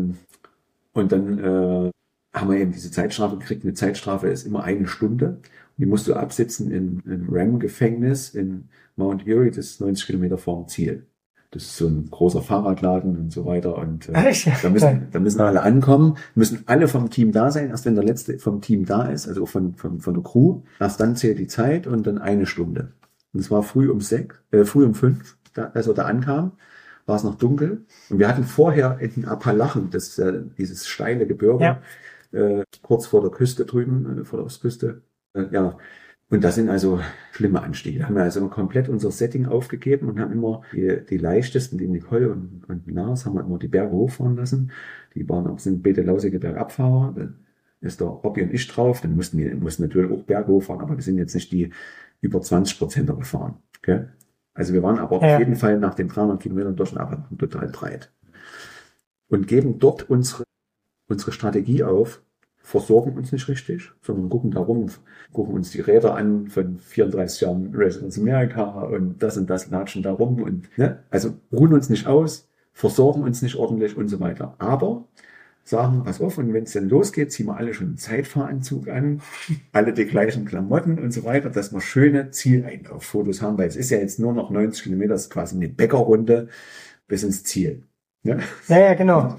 Speaker 3: dann haben wir eben diese Zeitstrafe gekriegt. Eine Zeitstrafe ist immer 1 Stunde. Die musst du absitzen im Ram-Gefängnis in Mount Erie. Das ist 90 Kilometer vorm Ziel. Das ist so ein großer Fahrradladen und so weiter. Und da müssen alle ankommen, müssen alle vom Team da sein. Erst wenn der Letzte vom Team da ist, also von der Crew, erst dann zählt die Zeit und dann 1 Stunde. Und es war früh um 5, als wir da ankamen, war es noch dunkel. Und wir hatten vorher in den Appalachen, das ist ja dieses steile Gebirge, kurz vor der Küste drüben, vor der Ostküste, und das sind also schlimme Anstiege. Da haben wir also komplett unser Setting aufgegeben und haben immer die leichtesten, die Nicole und Lars, haben wir immer die Berge hochfahren lassen. Die sind beide lausige Bergabfahrer. Dann ist der Robby und ich drauf. Dann mussten natürlich auch Berge hochfahren, aber wir sind jetzt nicht die über 20% gefahren. Okay? Also wir waren aber auf jeden Fall nach den 300 Kilometern durch den Appalachen total breit. Und geben dort unsere Strategie auf, versorgen uns nicht richtig, sondern gucken uns die Räder an von 34 Jahren Race America und das latschen da rum und, also ruhen uns nicht aus, versorgen uns nicht ordentlich und so weiter. Aber sagen, pass auf, und wenn es dann losgeht, ziehen wir alle schon einen Zeitfahranzug an, alle die gleichen Klamotten und so weiter, dass wir schöne Zieleinlauffotos haben, weil es ist ja jetzt nur noch 90 Kilometer, das ist quasi eine Bäckerrunde bis ins Ziel. Ne?
Speaker 1: Ja, genau.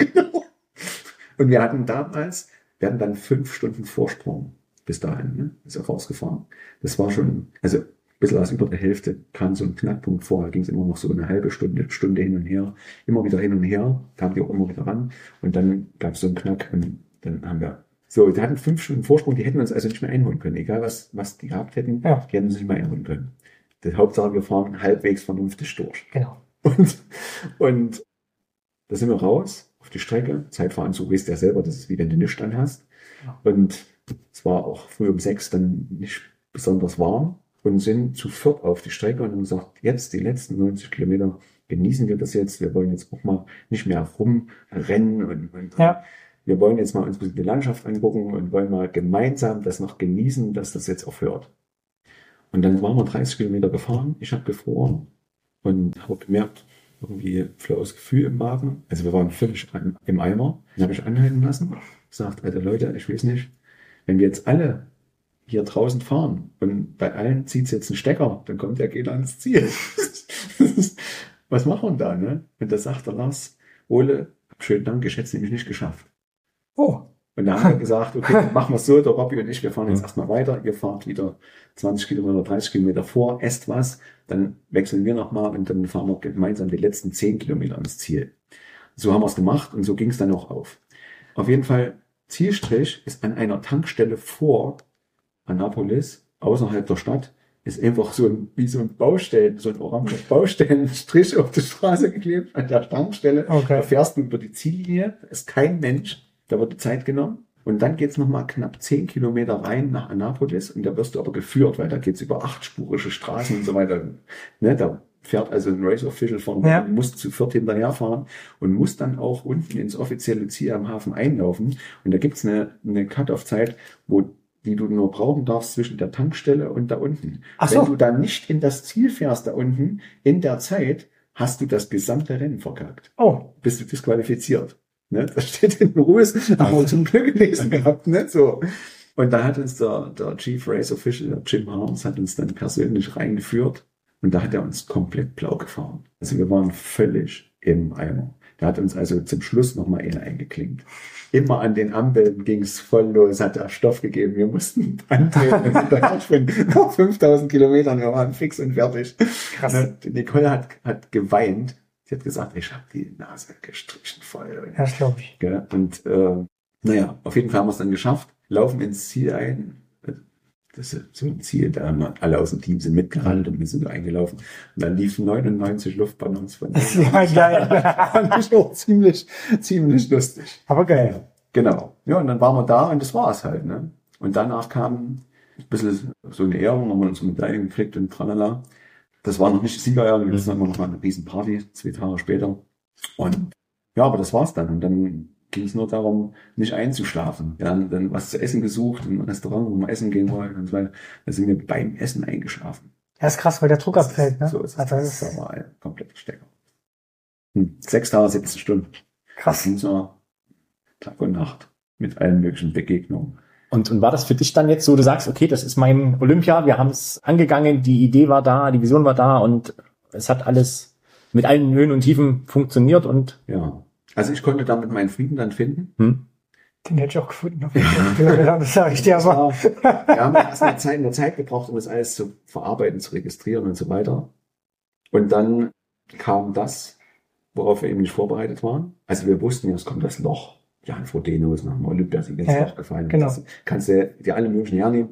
Speaker 3: Und wir hatten dann 5 Stunden Vorsprung bis dahin, ne? Ist er rausgefahren. Das war schon, also ein bisschen aus über der Hälfte kam so ein Knackpunkt vorher, ging es immer noch so eine halbe Stunde hin und her, immer wieder hin und her, kam die auch immer wieder ran und dann gab es so einen Knack und dann haben wir, wir hatten 5 Stunden Vorsprung, die hätten uns also nicht mehr einholen können, egal was die gehabt hätten, die hätten uns nicht mehr einholen können. Die Hauptsache, wir fahren halbwegs vernünftig durch.
Speaker 1: Genau.
Speaker 3: Und da sind wir raus auf die Strecke. Zeitfahranzug weißt ja selber, das ist wie wenn du nichts an hast. Und es war auch früh um 6 dann nicht besonders warm und sind zu 4 auf die Strecke und haben gesagt, jetzt die letzten 90 Kilometer genießen wir das jetzt. Wir wollen jetzt auch mal nicht mehr rumrennen und wir wollen jetzt mal uns ein bisschen die Landschaft angucken und wollen mal gemeinsam das noch genießen, dass das jetzt aufhört. Und dann waren wir 30 Kilometer gefahren. Ich habe gefroren und habe gemerkt, irgendwie flaues Gefühl im Magen. Also wir waren völlig im Eimer. Dann habe ich anhalten lassen. Gesagt, Alter Leute, ich weiß nicht, wenn wir jetzt alle hier draußen fahren und bei allen zieht es jetzt einen Stecker, dann kommt der Gegner ans Ziel. Was machen wir da, ne? Und da sagt der Lars, Ole, schönen Dank, ich hätte es nämlich nicht geschafft.
Speaker 1: Oh.
Speaker 3: Und dann haben wir gesagt, okay, dann machen wir es so, der Robby und ich, wir fahren jetzt erstmal weiter, ihr fahrt wieder 20 Kilometer, 30 Kilometer vor, esst was, dann wechseln wir nochmal und dann fahren wir gemeinsam die letzten 10 Kilometer ans Ziel. So haben wir es gemacht und so ging es dann auch auf. Auf jeden Fall, Zielstrich ist an einer Tankstelle vor Annapolis, außerhalb der Stadt, ist einfach so ein oranger Baustellenstrich auf die Straße geklebt, an der Tankstelle. Okay. Da fährst du über die Ziellinie, da ist kein Mensch, da wird die Zeit genommen. Und dann geht's nochmal knapp 10 Kilometer rein nach Annapolis und da wirst du aber geführt, weil da geht's über 8-spurige Straßen und so weiter. Ne, da fährt also ein Race Official vorne und muss zu 4 hinterherfahren und muss dann auch unten ins offizielle Ziel am Hafen einlaufen. Und da gibt's eine Cut-Off-Zeit, die du nur brauchen darfst zwischen der Tankstelle und da unten. Ach so. Wenn du dann nicht in das Ziel fährst da unten, in der Zeit, hast du das gesamte Rennen verkackt. Oh. Bist du disqualifiziert. Ne? Das steht in den Ruhes, haben wir zum Glück gelesen gehabt. Ne? So. Und da hat uns der Chief Race Official, der Jim Harms, hat uns dann persönlich reingeführt und da hat er uns komplett blau gefahren. Also wir waren völlig im Eimer. Der hat uns also zum Schluss nochmal eingeklinkt. Immer an den Ampeln ging's voll los, hat er Stoff gegeben. Wir mussten antreten nach 5000 Kilometern. Wir waren fix und fertig. Krass. Nicole hat geweint. Sie hat gesagt, ich habe die Nase gestrichen voll.
Speaker 1: Das glaube ich.
Speaker 3: Und auf jeden Fall haben wir es dann geschafft. Laufen ins Ziel ein. Das ist so ein Ziel, da haben alle aus dem Team sind mitgerannt und wir sind eingelaufen. Und dann liefen 99 Luftballons von
Speaker 1: denen. Ja, geil.
Speaker 3: Fand ich auch ziemlich lustig.
Speaker 1: Aber geil.
Speaker 3: Genau. Ja, und dann waren wir da und das war es halt, ne? Und danach kam ein bisschen so eine Ehrung, haben wir uns Medaillen gekriegt und tralala. Das war noch nicht die Siegerehrung, das war immer noch mal eine Riesenparty, 2 Tage später. Und ja, aber das war's dann. Und dann ging es nur darum, nicht einzuschlafen. Ja, dann was zu essen gesucht, im Restaurant, wo wir essen gehen wollen und so weiter. Da sind wir beim Essen eingeschlafen.
Speaker 1: Ja, ist krass, weil der Druck abfällt, ne?
Speaker 3: So ist es.
Speaker 1: Also
Speaker 3: Das war ein kompletter Stecker. 6 Tage, 17 Stunden.
Speaker 1: krass.
Speaker 3: Und so Tag und Nacht mit allen möglichen Begegnungen.
Speaker 2: Und war das für dich dann jetzt so, du sagst, okay, das ist mein Olympia, wir haben es angegangen, die Idee war da, die Vision war da und es hat alles mit allen Höhen und Tiefen funktioniert und...
Speaker 3: Ja, also ich konnte damit meinen Frieden dann finden.
Speaker 1: Den hätte ich auch gefunden. Das sage ich dir aber.
Speaker 3: Wir haben erst eine Zeit gebraucht, um das alles zu verarbeiten, zu registrieren und so weiter. Und dann kam das, worauf wir eben nicht vorbereitet waren. Also wir wussten ja, es kommt das Loch. Jan Frodeno ist nach dem Olympiasieg ins Loch gefallen.
Speaker 1: Genau.
Speaker 3: Das kannst du dir alle möglichen hernehmen.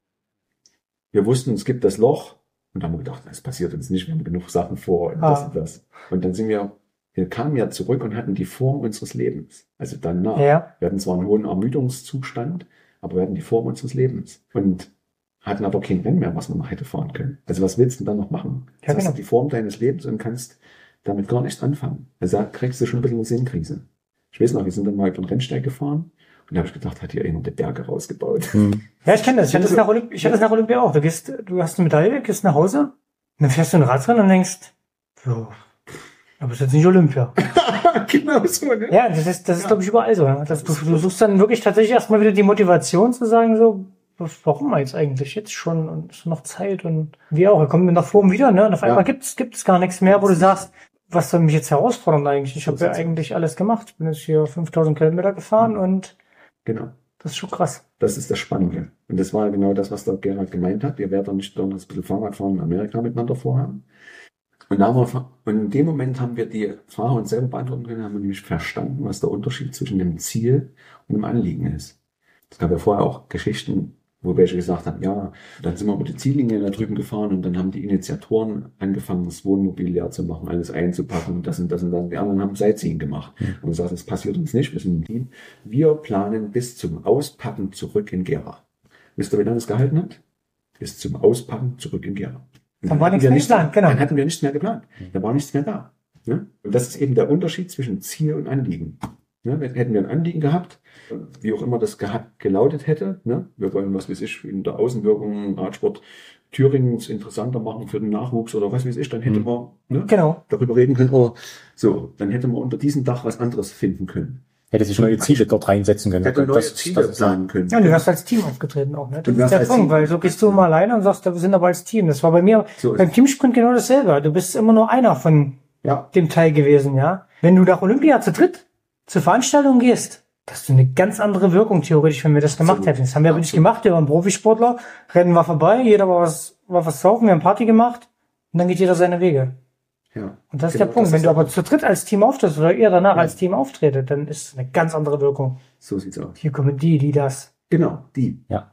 Speaker 3: Wir wussten, es gibt das Loch. Und dann haben wir gedacht, das passiert uns nicht, wir haben genug Sachen vor und das und das. Und dann wir kamen ja zurück und hatten die Form unseres Lebens. Also danach.
Speaker 1: Ja.
Speaker 3: Wir hatten zwar einen hohen Ermüdungszustand, aber wir hatten die Form unseres Lebens. Und hatten aber kein Rennen mehr, was man noch hätte fahren können. Also was willst du denn dann noch machen?
Speaker 1: Ja,
Speaker 3: Hast du die Form deines Lebens und kannst damit gar nichts anfangen. Also da kriegst du schon ein bisschen eine Sinnkrise. Ich weiß noch, wir sind dann mal über den Rennsteig gefahren und da habe ich gedacht, hat hier einer die Berge rausgebaut.
Speaker 1: Ja, ich kenne das. Ich hatte das nach Olympia auch. Du hast eine Medaille, gehst nach Hause und dann fährst du ein Radrennen und denkst, so, aber ist jetzt nicht Olympia.
Speaker 3: Genau so, ne?
Speaker 1: Ja, das ist glaube ich, überall so. Ja. Du suchst dann wirklich tatsächlich erstmal wieder die Motivation zu sagen, so, warum jetzt eigentlich jetzt schon und ist noch Zeit und wie auch, wir kommen nach Form wieder, ne? Und auf einmal gibt's gar nichts mehr, wo du sagst, was soll mich jetzt herausfordern eigentlich? Ich habe ja eigentlich alles gemacht. Ich bin jetzt hier 5000 Kilometer gefahren und
Speaker 3: genau.
Speaker 1: Das ist schon krass.
Speaker 3: Das ist das Spannende. Und das war genau das, was der Gerhard gemeint hat. Wir werden nicht noch ein bisschen Fahrradfahren in Amerika miteinander vorhaben. Und in dem Moment haben wir die Frage uns selber beantworten können, haben wir nämlich verstanden, was der Unterschied zwischen dem Ziel und dem Anliegen ist. Es gab ja vorher auch Geschichten, wo welche gesagt haben, ja, dann sind wir über die Ziellinie da drüben gefahren und dann haben die Initiatoren angefangen, das Wohnmobil leer zu machen, alles einzupacken und das und das und dann. Die anderen haben Sightseeing gemacht. Und gesagt, das passiert uns nicht, wir sind ein Team. Wir planen bis zum Auspacken zurück in Gera. Wisst ihr, wie lange das gehalten hat? Bis zum Auspacken zurück in Gera.
Speaker 1: Dann war nichts mehr geplant, genau.
Speaker 3: Dann hatten wir nichts mehr geplant. Da war nichts mehr da. Ne? Und das ist eben der Unterschied zwischen Ziel und Anliegen. Ne? Hätten wir ein Anliegen gehabt, wie auch immer das gelautet hätte, ne? Wir wollen, was weiß ich, in der Außenwirkung Radsport Thüringens interessanter machen für den Nachwuchs oder was weiß ich, dann hätten wir darüber reden können. Oder so, dann hätten wir unter diesem Dach was anderes finden können.
Speaker 2: Hätte sich neue Ziele dort reinsetzen können.
Speaker 3: Hätte neue Ziele planen können.
Speaker 1: Ja, du hast als Team aufgetreten auch, ne? Das ist der Punkt, weil so gehst du immer alleine und sagst, wir sind aber als Team. Das war bei mir beim Teamsprint genau dasselbe. Du bist immer nur einer von dem Teil gewesen, ja. Wenn du nach Olympia zu dritt zur Veranstaltung gehst, hast du eine ganz andere Wirkung theoretisch, wenn wir das gemacht hätten. Das haben wir aber nicht gemacht. Wir waren Profisportler, Rennen war vorbei, jeder war was saufen, wir haben Party gemacht und dann geht jeder seine Wege.
Speaker 3: Ja.
Speaker 1: Und das ist der Punkt. Wenn du aber zu dritt als Team auftrittst oder ihr danach als Team auftretet, dann ist es eine ganz andere Wirkung.
Speaker 3: So sieht's aus.
Speaker 1: Hier kommen die das.
Speaker 3: Genau, die.
Speaker 2: Ja.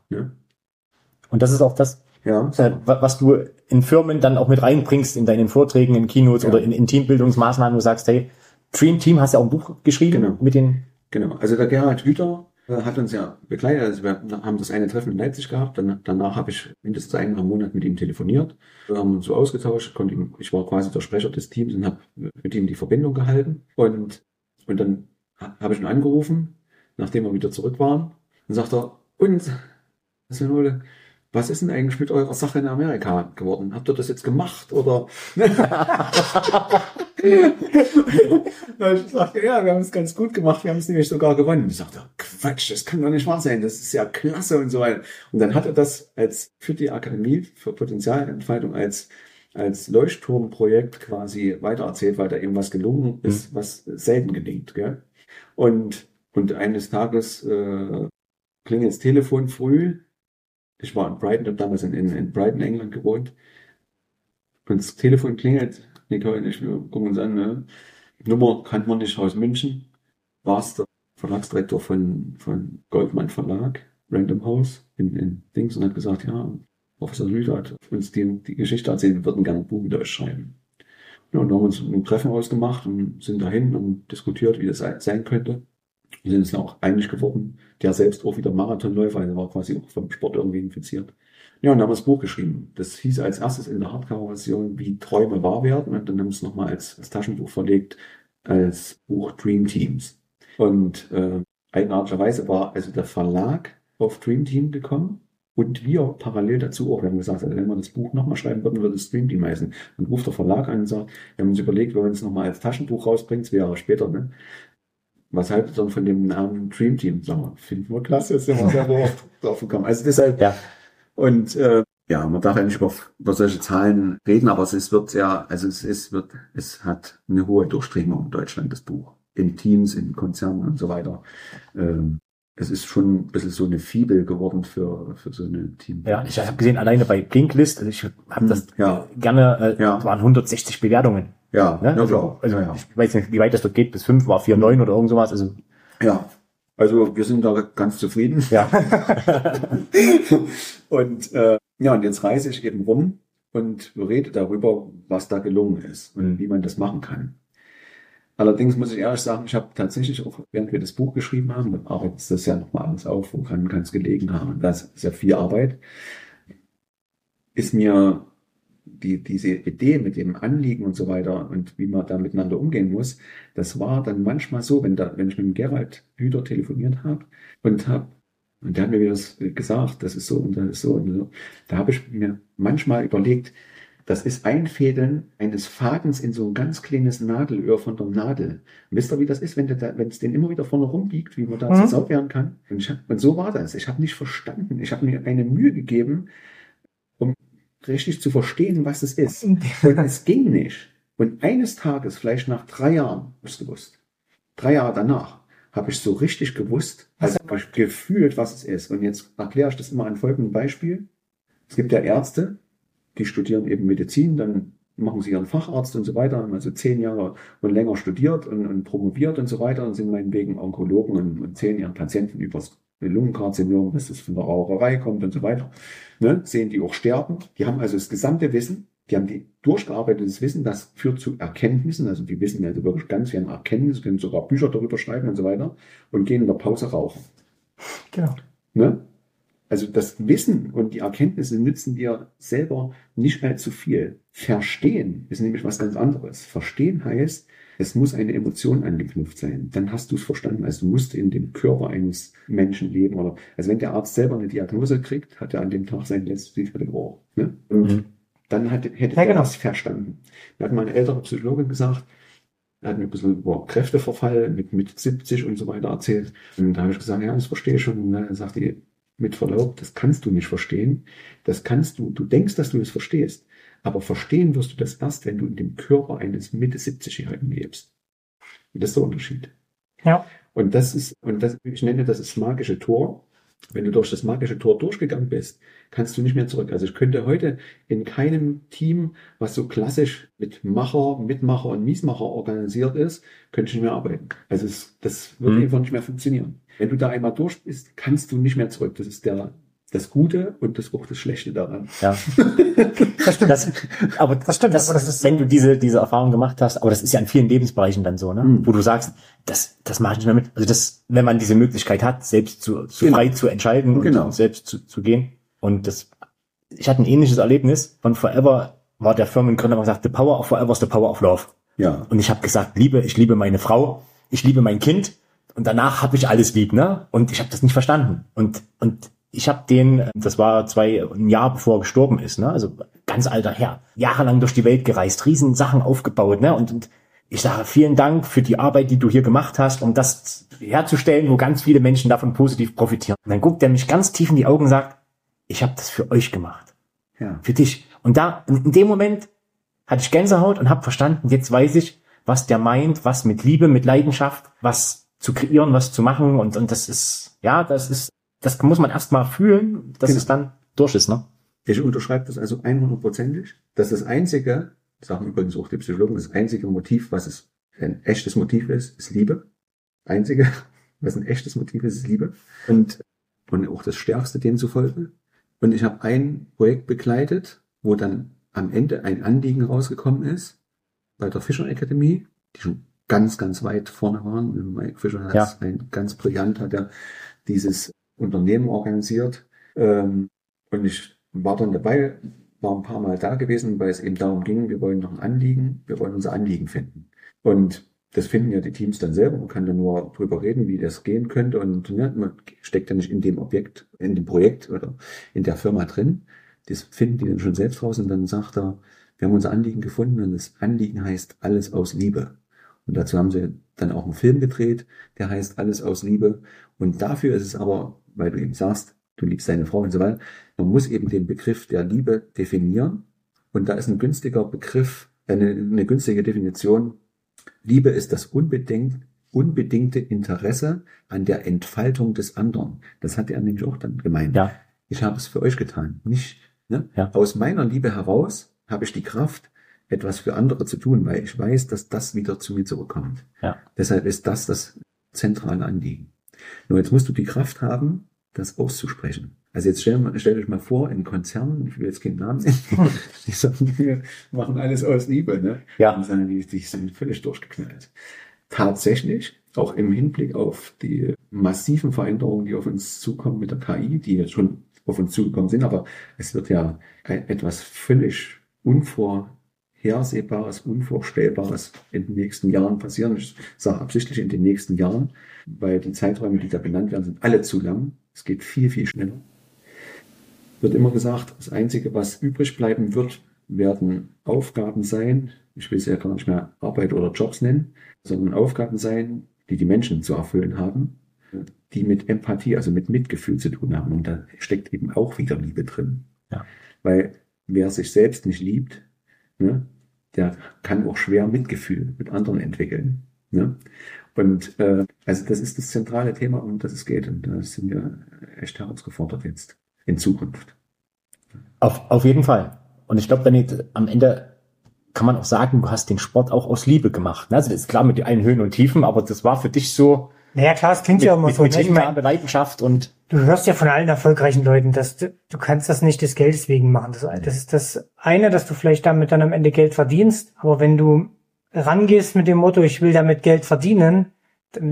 Speaker 2: Und das ist auch das, was du in Firmen dann auch mit reinbringst in deinen Vorträgen, in Keynotes oder in Teambildungsmaßnahmen, wo du sagst, hey, Dream Team, hast ja auch ein Buch geschrieben mit den...
Speaker 3: Genau, also der Gerhard Hüther hat uns ja begleitet, also wir haben das eine Treffen in Leipzig gehabt, danach habe ich mindestens einen Monat mit ihm telefoniert, wir haben uns so ausgetauscht, ich war quasi der Sprecher des Teams und habe mit ihm die Verbindung gehalten und dann habe ich ihn angerufen, nachdem wir wieder zurück waren, und sagt er, Sven Ole, was ist denn eigentlich mit eurer Sache in Amerika geworden? Habt ihr das jetzt gemacht oder? Ich sagte, ja, wir haben es ganz gut gemacht, wir haben es nämlich sogar gewonnen. Ich sagte, Quatsch, das kann doch nicht wahr sein, das ist ja klasse und so weiter. Und dann hat er das für die Akademie für Potenzialentfaltung als Leuchtturmprojekt quasi weitererzählt, weil da eben was gelungen ist, was selten gelingt. Gell? Und eines Tages klingelt das Telefon früh. Ich war in Brighton, habe damals in Brighton, England gewohnt. Und das Telefon klingelt. Nicole und ich, wir gucken uns an, ne? Nummer kannte man nicht aus München. War es der Verlagsdirektor von Goldmann Verlag, Random House, in Dings, und hat gesagt, ja, Professor Lüder hat uns die Geschichte erzählt, wir würden gerne ein Buch mit euch schreiben. Ja, und dann haben wir uns ein Treffen ausgemacht und sind dahin und diskutiert, wie das sein könnte. Wir sind uns dann auch einig geworden. Der selbst auch wieder Marathonläufer, also war quasi auch vom Sport irgendwie infiziert. Ja, und dann haben wir das Buch geschrieben. Das hieß als erstes in der Hardcover-Version Wie Träume wahr werden. Und dann haben wir es nochmal als Taschenbuch verlegt, als Buch Dream Teams. Und eigenartigerweise war also der Verlag auf Dream Team gekommen und wir parallel dazu auch. Wir haben gesagt, also wenn wir das Buch nochmal schreiben würden, würde es Dream Team heißen. Dann ruft der Verlag an und sagt, wir haben uns überlegt, wenn wir es nochmal als Taschenbuch rausbringen, 2 Jahre später, ne? Was haltet ihr dann von dem Namen Dream Team? Sagen wir, finden wir klasse, ist immer sehr drauf gekommen. Also deshalb,
Speaker 2: Ja.
Speaker 3: und ja, man darf ja nicht über solche Zahlen reden, aber es wird sehr, also es hat eine hohe Durchdringung in Deutschland, das Buch. In Teams, in Konzernen und so weiter. Es ist schon ein bisschen so eine Fibel geworden für so eine Team.
Speaker 2: Ja, ich habe gesehen, alleine bei Blinklist, also ich habe das gerne,
Speaker 3: Ja.
Speaker 2: es waren 160 Bewertungen.
Speaker 3: Ja,
Speaker 2: Ne?
Speaker 3: ja,
Speaker 2: Also,
Speaker 3: klar.
Speaker 2: also
Speaker 3: Ja.
Speaker 2: ich weiß nicht, wie weit das dort geht, bis 5 war 4,9 oder irgend sowas. Also
Speaker 3: Ja, also wir sind da ganz zufrieden.
Speaker 2: ja.
Speaker 3: Und ja, und jetzt reise ich eben rum und rede darüber, was da gelungen ist und wie man das machen kann. Allerdings muss ich ehrlich sagen, ich habe tatsächlich auch, während wir das Buch geschrieben haben, dann arbeitet das ja nochmal alles auf, woran kann es gelegen haben. Und das ist ja viel Arbeit. Ist mir diese Idee mit dem Anliegen und so weiter und wie man da miteinander umgehen muss, das war dann manchmal so, wenn ich mit dem Gerald Hüther telefoniert habe und der hat mir wieder das gesagt, das ist so und das ist so und so. Da habe ich mir manchmal überlegt, das ist Einfädeln eines Fadens in so ein ganz kleines Nadelöhr von der Nadel. Und wisst ihr, wie das ist, wenn es den immer wieder vorne rumbiegt, wie man da zur Sau werden kann? Und so war das. Ich habe nicht verstanden. Ich habe mir eine Mühe gegeben, um richtig zu verstehen, was es ist. Und es ging nicht. Und eines Tages, vielleicht nach 3 Jahren, habe ich es gewusst. 3 Jahre danach habe ich so richtig gewusst, also gefühlt, was es ist. Und jetzt erkläre ich das immer an folgendem Beispiel. Es gibt ja Ärzte, die studieren eben Medizin, dann machen sie ihren Facharzt und so weiter, haben also 10 Jahre und länger studiert und promoviert und so weiter und sind meinetwegen Onkologen und sehen ihren Patienten übers Lungenkarzinom, dass es von der Raucherei kommt und so weiter. Ne? Sehen die auch sterben. Die haben also das gesamte Wissen, die haben die durchgearbeitetes Wissen, das führt zu Erkenntnissen, also die wissen also wirklich ganz, wir haben Erkenntnisse, können sogar Bücher darüber schreiben und so weiter und gehen in der Pause rauchen.
Speaker 1: Genau.
Speaker 3: Ne? Also das Wissen und die Erkenntnisse nützen dir selber nicht allzu viel. Verstehen ist nämlich was ganz anderes. Verstehen heißt, es muss eine Emotion angeknüpft sein. Dann hast du es verstanden. Also du musst in dem Körper eines Menschen leben. Also wenn der Arzt selber eine Diagnose kriegt, hat er an dem Tag sein letztes Zigarette geraucht. Ne? Und dann hätte er das verstanden. Da hat mal eine ältere Psychologin gesagt, er hat mir ein bisschen über Kräfteverfall mit 70 und so weiter erzählt. Und da habe ich gesagt, ja, das verstehe ich schon. Und dann sagt die, mit Verlaub, das kannst du nicht verstehen. Du denkst, dass du es verstehst. Aber verstehen wirst du das erst, wenn du in dem Körper eines Mitte-70-Jährigen lebst. Und das ist der Unterschied.
Speaker 1: Ja.
Speaker 3: Und ich nenne das magische Tor. Wenn du durch das magische Tor durchgegangen bist, kannst du nicht mehr zurück. Also ich könnte heute in keinem Team, was so klassisch mit Macher, Mitmacher und Miesmacher organisiert ist, könnte ich nicht mehr arbeiten. Also das würde einfach nicht mehr funktionieren. Wenn du da einmal durch bist, kannst du nicht mehr zurück. Das ist das Gute und auch das Schlechte daran.
Speaker 2: Ja.
Speaker 1: Das stimmt.
Speaker 2: Das stimmt, aber das ist, wenn du diese Erfahrung gemacht hast, aber das ist ja in vielen Lebensbereichen dann so, ne? Wo du sagst, das mache ich nicht mehr mit. Also wenn man diese Möglichkeit hat, selbst frei zu entscheiden und selbst zu gehen. Und ich hatte ein ähnliches Erlebnis von Forever, war der Firmengründer, der gesagt, the power of Forever is the power of love.
Speaker 3: Ja.
Speaker 2: Und ich habe gesagt, ich liebe meine Frau, ich liebe mein Kind und danach habe ich alles lieb, ne? Und ich habe das nicht verstanden. Und ich habe das war ein Jahr bevor er gestorben ist, ne? Also ganz alter Herr, jahrelang durch die Welt gereist, riesen Sachen aufgebaut, ne? Und ich sage vielen Dank für die Arbeit, die du hier gemacht hast, um das herzustellen, wo ganz viele Menschen davon positiv profitieren. Und dann guckt er mich ganz tief in die Augen und sagt, ich habe das für euch gemacht.
Speaker 3: Ja.
Speaker 2: Für dich. Und da, in dem Moment hatte ich Gänsehaut und habe verstanden, jetzt weiß ich, was der meint, was mit Liebe, mit Leidenschaft, was zu kreieren, was zu machen. Und das ist, das muss man erst mal fühlen, dass es dann durch ist, ne?
Speaker 3: Ich unterschreibe das also 100%. Das ist das einzige, sagen übrigens auch die Psychologen, das einzige Motiv, was ein echtes Motiv ist Liebe. Einzige, was ein echtes Motiv ist Liebe. Und auch das Stärkste demzufolge. Und ich habe ein Projekt begleitet, wo dann am Ende ein Anliegen rausgekommen ist, bei der Fischer Academy, die schon ganz, ganz weit vorne waren. Mike Fischer hat ein ganz brillant, hat er dieses Unternehmen organisiert. Und ich war dann dabei, war ein paar Mal da gewesen, weil es eben darum ging, wir wollen noch ein Anliegen, wir wollen unser Anliegen finden. Und das finden ja die Teams dann selber. Man kann dann nur drüber reden, wie das gehen könnte. Und ne, man steckt ja nicht in dem Objekt, in dem Projekt oder in der Firma drin. Das finden die dann schon selbst raus. Und dann sagt er, wir haben unser Anliegen gefunden und das Anliegen heißt Alles aus Liebe. Und dazu haben sie dann auch einen Film gedreht, der heißt Alles aus Liebe. Und dafür ist es aber, weil du eben sagst, du liebst deine Frau und so weiter, man muss eben den Begriff der Liebe definieren. Und da ist ein günstiger Begriff, eine günstige Definition. Liebe ist das unbedingte Interesse an der Entfaltung des anderen. Das hat er nämlich auch dann gemeint.
Speaker 2: Ja.
Speaker 3: Ich habe es für euch getan. Nicht, ne?
Speaker 2: Ja.
Speaker 3: Aus meiner Liebe heraus habe ich die Kraft, etwas für andere zu tun, weil ich weiß, dass das wieder zu mir zurückkommt.
Speaker 2: Ja.
Speaker 3: Deshalb ist das zentrale Anliegen. Nur jetzt musst du die Kraft haben, das auszusprechen. Also jetzt stellt euch mal vor, in Konzernen, ich will jetzt keinen Namen nennen, die sagen, wir machen alles aus Liebe, ne?
Speaker 2: Ja.
Speaker 3: Und sagen, die sind völlig durchgeknallt. Tatsächlich, auch im Hinblick auf die massiven Veränderungen, die auf uns zukommen mit der KI, die jetzt schon auf uns zugekommen sind, aber es wird ja etwas völlig Unvorhersehbares, Unvorstellbares in den nächsten Jahren passieren. Ich sage absichtlich in den nächsten Jahren, weil die Zeiträume, die da benannt werden, sind alle zu lang. Es geht viel, viel schneller. Wird immer gesagt, das Einzige, was übrig bleiben wird, werden Aufgaben sein. Ich will es ja gar nicht mehr Arbeit oder Jobs nennen, sondern Aufgaben sein, die die Menschen zu erfüllen haben, die mit Empathie, also mit Mitgefühl zu tun haben. Und da steckt eben auch wieder Liebe drin.
Speaker 2: Ja.
Speaker 3: Weil wer sich selbst nicht liebt, ne, der kann auch schwer Mitgefühl mit anderen entwickeln. Ne? Und also das ist das zentrale Thema, um das es geht. Und da sind wir echt herausgefordert jetzt in Zukunft.
Speaker 2: Auf jeden Fall. Und ich glaube, dann am Ende kann man auch sagen, du hast den Sport auch aus Liebe gemacht. Also das ist klar mit allen Höhen und Tiefen, aber das war für dich so.
Speaker 1: Naja, klar, es klingt ja immer so.
Speaker 2: Mit Hingabe, Leidenschaft und.
Speaker 1: Du hörst ja von allen erfolgreichen Leuten, dass du kannst das nicht des Geldes wegen machen. Das ist das eine, dass du vielleicht damit dann am Ende Geld verdienst. Aber wenn du rangehst mit dem Motto, ich will damit Geld verdienen, dann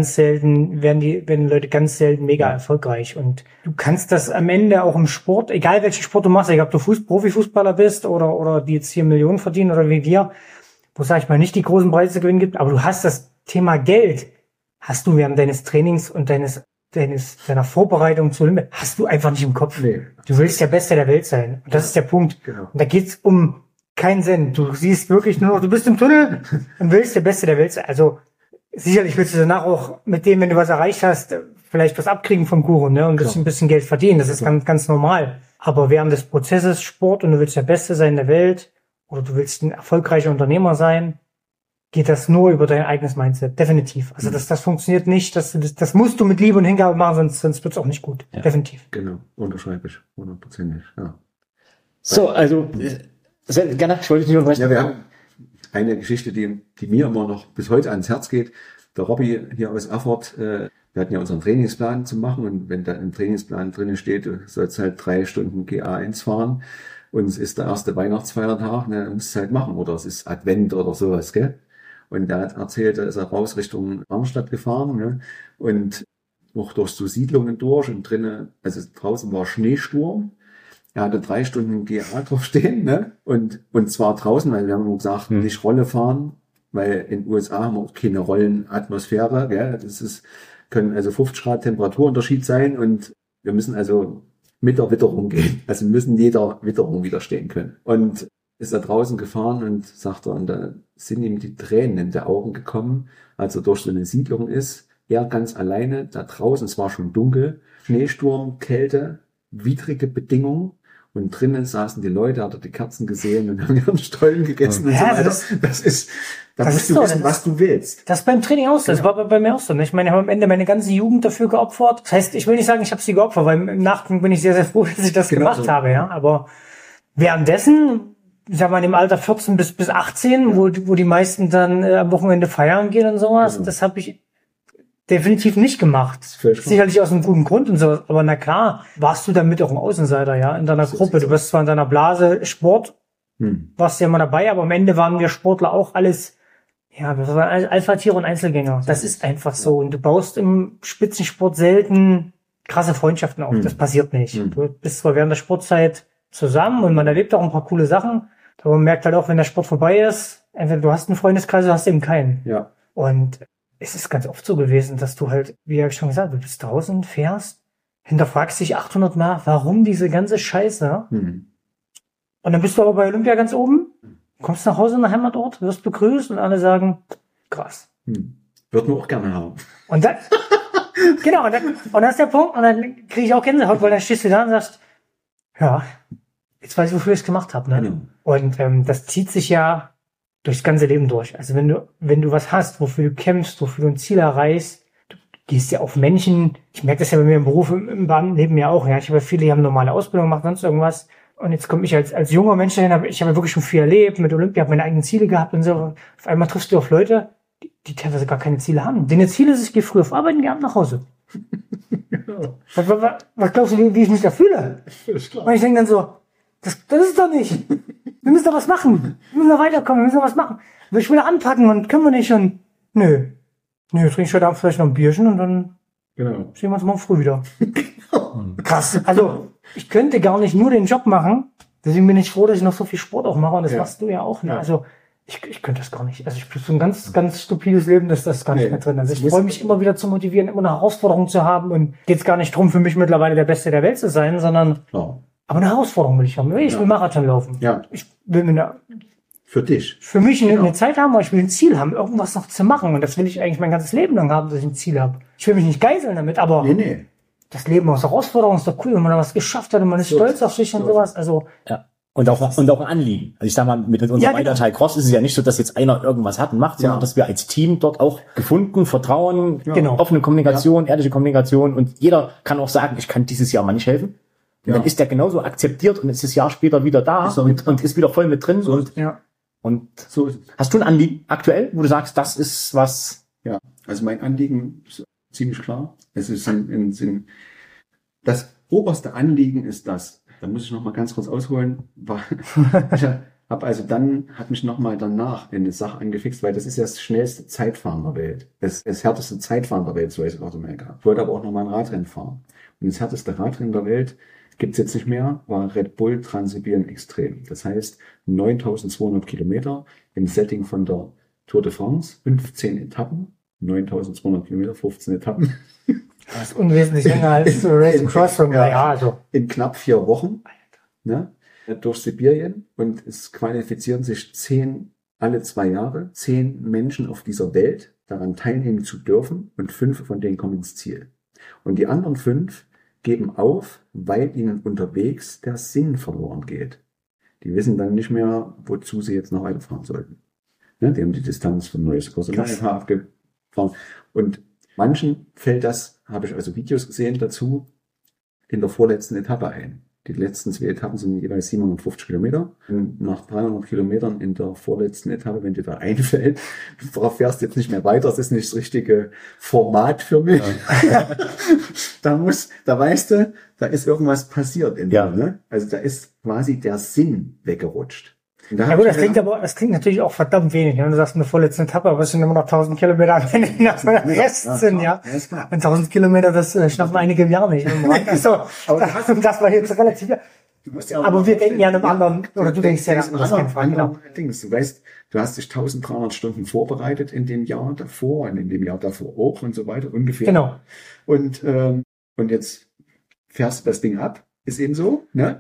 Speaker 1: werden Leute ganz selten mega erfolgreich. Und du kannst das am Ende auch im Sport, egal welchen Sport du machst, egal ob du Profifußballer bist oder die jetzt hier Millionen verdienen oder wie wir, wo es, sag ich mal, nicht die großen Preise zu gewinnen gibt, aber du hast das Thema Geld, hast du während deines Trainings und deiner Vorbereitung zu Limit, hast du einfach nicht im Kopf.
Speaker 3: Nee.
Speaker 1: Du willst der Beste der Welt sein. Und das ist der Punkt.
Speaker 3: Genau.
Speaker 1: Und da geht's um keinen Cent. Du siehst wirklich nur noch, du bist im Tunnel und willst der Beste der Welt sein. Also, sicherlich willst du danach auch mit dem, wenn du was erreicht hast, vielleicht was abkriegen vom Kuchen, ne, und ein bisschen Geld verdienen. Das ist ganz, ganz normal. Aber während des Prozesses Sport und du willst der Beste sein in der Welt oder du willst ein erfolgreicher Unternehmer sein, geht das nur über dein eigenes Mindset. Definitiv. Also das funktioniert nicht. Das musst du mit Liebe und Hingabe machen, sonst wird's auch nicht gut. Ja. Definitiv.
Speaker 3: Genau. Unterschreibe ich. 100%. Ja.
Speaker 2: So, also, gerne, ich wollte dich nicht unterbrechen.
Speaker 3: Ja, wir haben eine Geschichte, die mir immer noch bis heute ans Herz geht. Der Robby hier aus Erfurt, wir hatten ja unseren Trainingsplan zu machen und wenn da im Trainingsplan drinnen steht, du sollst halt 3 Stunden GA1 fahren und es ist der erste Weihnachtsfeiertag, ne, dann musst du es halt machen oder es ist Advent oder sowas, gell? Und der hat erzählt, da ist er raus Richtung Arnstadt gefahren, ne, und auch durch so Siedlungen durch und drinnen, also draußen war Schneesturm. Er hatte 3 Stunden GA draufstehen, ne? Und zwar draußen, weil wir haben immer gesagt, nicht Rolle fahren, weil in den USA haben wir auch keine Rollenatmosphäre, gell? Können also 50 Grad Temperaturunterschied sein und wir müssen also mit der Witterung gehen. Also müssen jeder Witterung widerstehen können. Und ist da draußen gefahren und sagt er, und da sind ihm die Tränen in die Augen gekommen, als er durch so eine Siedlung ist. Er ganz alleine, da draußen, es war schon dunkel, Schneesturm, Kälte, widrige Bedingungen. Und drinnen saßen die Leute, hat er die Kerzen gesehen und haben ihren Stollen gegessen und so weiter. Da musst du wissen, was du willst.
Speaker 1: Das ist beim Training auch so. Das war bei mir auch so. Ich meine, ich habe am Ende meine ganze Jugend dafür geopfert. Das heißt, ich will nicht sagen, ich habe sie geopfert, weil im Nachgang bin ich sehr, sehr froh, dass ich das gemacht habe. Ja, aber währenddessen, ich sag mal, im Alter 14 bis 18, wo die meisten dann am Wochenende feiern gehen und sowas, das habe ich definitiv nicht gemacht. Sicherlich aus einem guten Grund und so. Aber na klar, warst du damit auch ein Außenseiter, ja, in deiner Gruppe. Du bist zwar in deiner Blase Sport, warst ja immer dabei, aber am Ende waren wir Sportler auch alles Ja, wir waren Alpha-Tiere und Einzelgänger. Das ist einfach so. Und du baust im Spitzensport selten krasse Freundschaften auf. Das passiert nicht. Du bist zwar während der Sportzeit zusammen und man erlebt auch ein paar coole Sachen, aber man merkt halt auch, wenn der Sport vorbei ist, entweder du hast einen Freundeskreis oder hast eben keinen.
Speaker 3: Ja.
Speaker 1: Und es ist ganz oft so gewesen, dass du halt, wie habe ich schon gesagt, du bist draußen, fährst, hinterfragst dich 800 Mal, warum diese ganze Scheiße? Und dann bist du aber bei Olympia ganz oben, kommst nach Hause in der Heimatort, wirst begrüßt und alle sagen, krass.
Speaker 3: Würden wir auch gerne haben.
Speaker 1: Und dann, genau, und das ist der Punkt, und dann kriege ich auch Gänsehaut, weil dann stehst du da und sagst, ja, jetzt weiß ich, wofür ich es gemacht habe. Ne?
Speaker 3: Genau.
Speaker 1: Und das zieht sich ja durchs ganze Leben durch. Also wenn du was hast, wofür du kämpfst, wofür du ein Ziel erreichst, du gehst ja auf Menschen, ich merke das ja bei mir im Beruf, im Bahnleben ja auch, ja, ich habe viele, die haben normale Ausbildung gemacht, sonst irgendwas, und jetzt komme ich als junger Mensch dahin, ich habe wirklich schon viel erlebt, mit Olympia, habe meine eigenen Ziele gehabt und so. Auf einmal triffst du auf Leute, die teilweise gar keine Ziele haben. Denen Ziel ist, ich gehe früh auf Arbeit und gehe abends nach Hause. Was glaubst du, wie ich mich da fühle?
Speaker 3: Ist klar.
Speaker 1: Und ich denke dann so, das ist doch nicht. Wir müssen doch was machen. Wir müssen doch weiterkommen, wir müssen doch was machen. Ich will anpacken und können wir nicht und nö, trinke ich heute Abend vielleicht noch ein Bierchen und dann sehen wir uns morgen früh wieder. Krass. Also, ich könnte gar nicht nur den Job machen. Deswegen bin ich froh, dass ich noch so viel Sport auch mache und das machst du ja auch. Ne? Ja. Also, ich könnte das gar nicht. Also, ich bin so ein ganz, ganz stupides Leben, dass das gar nicht mehr drin ist. Also ich freue mich immer wieder zu motivieren, immer eine Herausforderung zu haben und geht's gar nicht drum, für mich mittlerweile der Beste der Welt zu sein, sondern aber eine Herausforderung will ich haben. Ich will Marathon laufen.
Speaker 3: Ja.
Speaker 1: Ich will
Speaker 3: für dich.
Speaker 1: Für mich eine Zeit haben, aber ich will ein Ziel haben, irgendwas noch zu machen. Und das will ich eigentlich mein ganzes Leben lang haben, dass ich ein Ziel habe. Ich will mich nicht geiseln damit, aber das Leben aus Herausforderungen ist doch cool, wenn man da was geschafft hat und man ist stolz auf sich und sowas. Also
Speaker 2: Und auch ein Anliegen. Also ich sag mal, mit unserem Weiterteil Cross ist es ja nicht so, dass jetzt einer irgendwas hat und macht, sondern dass wir als Team dort auch gefunden, Vertrauen, offene Kommunikation, ehrliche Kommunikation und jeder kann auch sagen, ich kann dieses Jahr mal nicht helfen. Und dann ist der genauso akzeptiert und ist das Jahr später wieder da und ist wieder voll mit drin. Und so hast du ein Anliegen aktuell, wo du sagst, das ist was?
Speaker 3: Ja, also mein Anliegen ist ziemlich klar. Es ist das oberste Anliegen ist das. Da muss ich noch mal ganz kurz ausholen. Hat mich noch mal danach in eine Sache angefixt, weil das ist ja das schnellste Zeitfahren der Welt. Das härteste Zeitfahren der Welt, so ist Nordamerika. Ich wollte aber auch noch mal ein Radrennen fahren. Und das härteste Radrennen der Welt gibt's jetzt nicht mehr, war Red Bull Transsibirien Extrem. Das heißt 9.200 Kilometer im Setting von der Tour de France, 15 Etappen, 9.200 Kilometer, 15 Etappen.
Speaker 1: Das ist unwesentlich länger als Race Cross.
Speaker 3: In knapp 4 Wochen, ne, durch Sibirien, und es qualifizieren sich alle 2 Jahre 10 Menschen auf dieser Welt, daran teilnehmen zu dürfen, und 5 von denen kommen ins Ziel. Und die anderen 5 geben auf, weil ihnen unterwegs der Sinn verloren geht. Die wissen dann nicht mehr, wozu sie jetzt noch weiterfahren sollten. Ne, die haben die Distanz von Neues Costa Rica abgefahren. Und manchen fällt das, habe ich also Videos gesehen dazu, in der vorletzten Etappe ein. Die letzten 2 Etappen sind jeweils 750 Kilometer. Und nach 300 Kilometern in der vorletzten Etappe, wenn dir da einfällt, du fährst jetzt nicht mehr weiter, das ist nicht das richtige Format für mich. Ja. Da weißt du, da ist irgendwas passiert in dir, ne? Also da ist quasi der Sinn weggerutscht.
Speaker 1: Ja gut, das klingt natürlich auch verdammt wenig. Wenn du sagst, eine vorletzte Etappe, aber es sind immer noch 1000 Kilometer, wenn die nach so einem Rest sind, ja. Und 1000 Kilometer, das schaffen einige im Jahr nicht. Also, das war jetzt relativ, aber wir denken ja an einem anderen, oder du denkst ja an einem anderen
Speaker 3: Dings. Du weißt, du hast dich 1300 Stunden vorbereitet in dem Jahr davor und in dem Jahr davor auch und so weiter, ungefähr.
Speaker 1: Genau.
Speaker 3: Und jetzt fährst du das Ding ab, ist eben so, ne?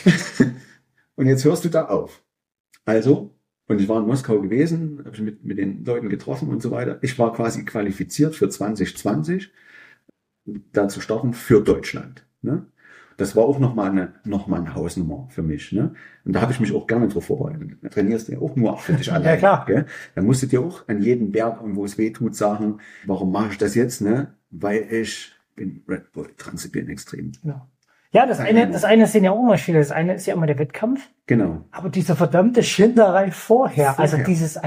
Speaker 3: Und jetzt hörst du da auf. Also, und ich war in Moskau gewesen, habe ich mit den Leuten getroffen und so weiter. Ich war quasi qualifiziert für 2020, da zu starten für Deutschland. Ne? Das war auch nochmal eine Hausnummer für mich. Ne? Und da habe ich mich auch gerne drauf vorbereitet. Da trainierst du ja auch nur für dich allein.
Speaker 1: Ja, klar.
Speaker 3: Gell? Da musst du dir auch an jeden Berg, wo es weh tut, sagen, warum mache ich das jetzt? Ne? Weil ich bin Red Bull Transsibirien Extrem.
Speaker 1: Genau. Ja, das eine sind ja auch Unterschiede. Das eine ist ja immer der Wettkampf.
Speaker 3: Genau.
Speaker 1: Aber diese verdammte Schinderei vorher. Also dieses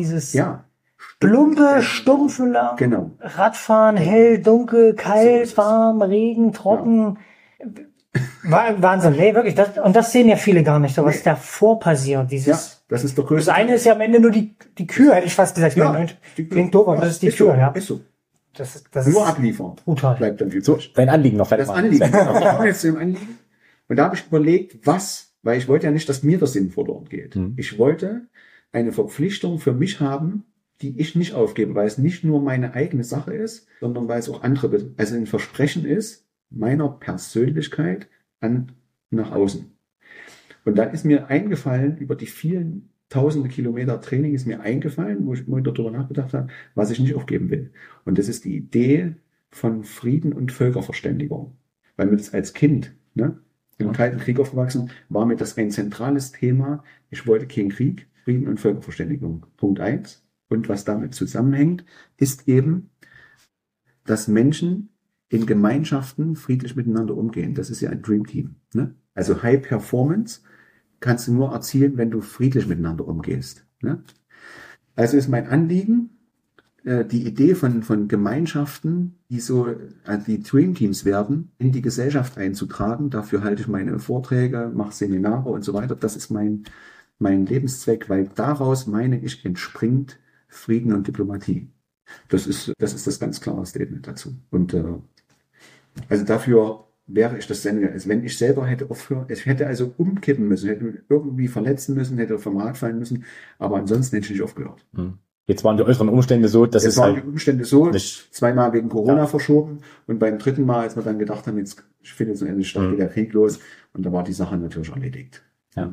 Speaker 1: plumpe, stumpfe,
Speaker 3: genau.
Speaker 1: Radfahren, hell, dunkel, kalt, warm, Regen, trocken. Ja. Wahnsinn, nee, wirklich. Das sehen ja viele gar nicht, so was davor passiert.
Speaker 3: Ja, das ist der größte.
Speaker 1: Das eine ist ja am Ende nur die Tür, hätte ich fast gesagt.
Speaker 3: Ja,
Speaker 1: Klingt doof, aber das ist die Tür,
Speaker 3: so,
Speaker 1: ja.
Speaker 3: Ist so.
Speaker 1: Das
Speaker 3: Nur
Speaker 1: ist
Speaker 3: abliefern.
Speaker 1: brutal.
Speaker 3: Bleibt dann übrig.
Speaker 2: So, dein Anliegen noch fertig
Speaker 3: Das
Speaker 2: machen.
Speaker 3: Anliegen. Ich komme jetzt zu dem Anliegen. Und da habe ich überlegt, weil ich wollte ja nicht, dass mir der Sinn verloren geht. Ich wollte eine Verpflichtung für mich haben, die ich nicht aufgebe, weil es nicht nur meine eigene Sache ist, sondern weil es auch andere, also ein Versprechen ist, meiner Persönlichkeit nach außen. Und da ist mir eingefallen, über die vielen tausende Kilometer Training ist mir eingefallen, wo ich immer darüber nachgedacht habe, was ich nicht aufgeben will. Und das ist die Idee von Frieden und Völkerverständigung. Weil mir das als Kind, im Kalten Krieg aufgewachsen, war mir das ein zentrales Thema. Ich wollte keinen Krieg, Frieden und Völkerverständigung. Punkt 1. Und was damit zusammenhängt, ist eben, dass Menschen in Gemeinschaften friedlich miteinander umgehen. Das ist ja ein Dream Team. Also High Performance kannst du nur erzielen, wenn du friedlich miteinander umgehst. Also ist mein Anliegen, die Idee von Gemeinschaften, die so die Dream Teams werden, in die Gesellschaft einzutragen. Dafür halte ich meine Vorträge, mache Seminare und so weiter. Das ist mein Lebenszweck, weil daraus, meine ich, entspringt Frieden und Diplomatie. Das ist das ganz klare Statement dazu. Und also dafür wäre ich das Sender, als wenn ich selber hätte aufhören, ich hätte also umkippen müssen, hätte mich irgendwie verletzen müssen, hätte vom Rad fallen müssen, aber ansonsten hätte ich nicht aufgehört.
Speaker 2: Jetzt waren die äußeren Umstände so, dass
Speaker 3: Jetzt
Speaker 2: es
Speaker 3: waren
Speaker 2: halt
Speaker 3: die Umstände so,
Speaker 2: nicht,
Speaker 3: zweimal wegen Corona verschoben und beim dritten Mal, als wir dann gedacht haben, jetzt findet so endlich statt, geht der Krieg los und da war die Sache natürlich erledigt.
Speaker 2: ja.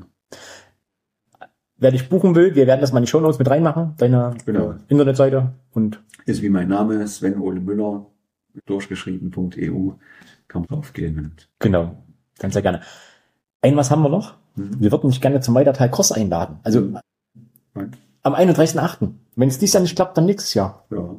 Speaker 2: Wer dich buchen will, wir werden das mal in die Shownotes mit reinmachen, deine Internetseite und
Speaker 3: Ist wie mein Name, Sven Ole Müller, durchgeschrieben.eu, kann drauf gehen. Und
Speaker 2: genau, ganz sehr gerne. Was haben wir noch? Wir würden dich gerne zum Weiterteil Kurs einladen. Also am 31.8. Wenn es dies Jahr nicht klappt, dann nächstes Jahr.
Speaker 3: ja.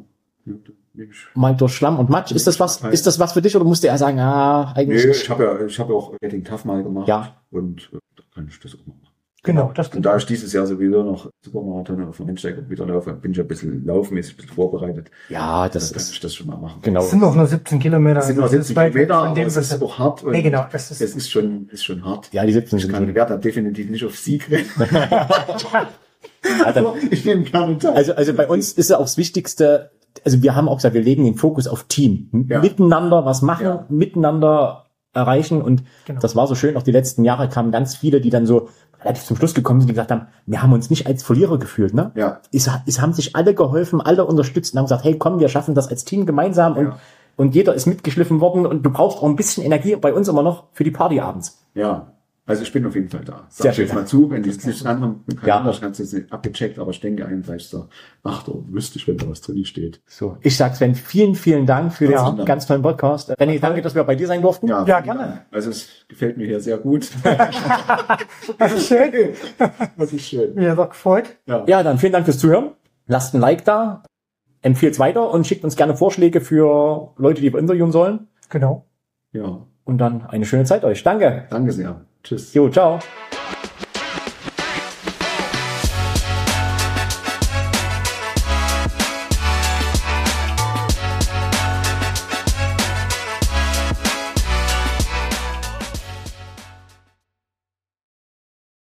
Speaker 2: Mal durch Schlamm und Matsch. Ist das was für dich oder musst du eher sagen, eigentlich
Speaker 3: Nee,
Speaker 2: nicht?
Speaker 3: ich habe ja auch Getting Tough mal gemacht.
Speaker 2: Ja.
Speaker 3: Und da kann ich das auch machen.
Speaker 1: Genau, das
Speaker 3: Und da ich dieses Jahr sowieso noch Supermarathon auf dem Rennsteig wieder laufe, bin ich ein bisschen laufmäßig, ein bisschen vorbereitet.
Speaker 2: Ja, das
Speaker 3: Dann kann
Speaker 2: ist
Speaker 3: ich das schon mal machen.
Speaker 2: genau.
Speaker 1: Es sind noch nur 17 Kilometer.
Speaker 3: Es sind nur
Speaker 1: also
Speaker 3: 70
Speaker 1: weit
Speaker 3: Kilometer,
Speaker 1: von
Speaker 3: aber
Speaker 1: dem,
Speaker 3: es
Speaker 1: was-
Speaker 3: ist auch hart. Und
Speaker 1: Nee, genau,
Speaker 3: es ist schon hart.
Speaker 2: Ja, die 17
Speaker 3: Ich
Speaker 2: sind schon.
Speaker 3: werde da definitiv nicht auf Sieg rennen.
Speaker 2: Ja, dann,
Speaker 3: Ich nehme gerne teil.
Speaker 2: also bei uns ist ja auch das Wichtigste, also wir haben auch gesagt, wir legen den Fokus auf Team.
Speaker 3: Ja.
Speaker 2: Miteinander was machen,
Speaker 3: Ja.
Speaker 2: miteinander erreichen und
Speaker 1: Genau.
Speaker 2: das war so schön. Auch die letzten Jahre kamen ganz viele, die dann so relativ zum Schluss gekommen sind, die gesagt haben, wir haben uns nicht als Verlierer gefühlt. Ne?
Speaker 3: Ja.
Speaker 2: Es haben sich alle geholfen, alle unterstützt und haben gesagt, hey komm, wir schaffen das als Team gemeinsam
Speaker 3: Ja.
Speaker 2: und jeder ist mitgeschliffen worden und du brauchst auch ein bisschen Energie bei uns immer noch für die Party abends.
Speaker 3: Ja. Also ich bin auf jeden Fall da.
Speaker 2: Sehr
Speaker 3: Sag
Speaker 2: schön.
Speaker 3: jetzt mal zu, wenn die es nicht anhören,
Speaker 2: Ja.
Speaker 3: ich habe es jetzt nicht abgecheckt, aber ich denke eigentlich so, ach, da wüsste ich, wenn da was drin steht.
Speaker 2: So, ich sag Sven, vielen, vielen Dank für
Speaker 3: Herzlichen
Speaker 2: den
Speaker 3: Dank.
Speaker 2: ganz tollen Podcast. René, danke, dass wir bei dir sein durften.
Speaker 1: Ja, gerne.
Speaker 3: Also es gefällt mir hier sehr gut.
Speaker 1: Das ist schön.
Speaker 3: Das ist schön.
Speaker 1: Mir doch gefreut.
Speaker 2: Ja, dann vielen Dank fürs Zuhören. Lasst ein Like da, empfehlt weiter und schickt uns gerne Vorschläge für Leute, die wir interviewen sollen.
Speaker 1: Genau.
Speaker 3: Ja.
Speaker 2: Und dann eine schöne Zeit euch. Danke.
Speaker 3: Danke sehr. Tschüss.
Speaker 2: Jo, ciao.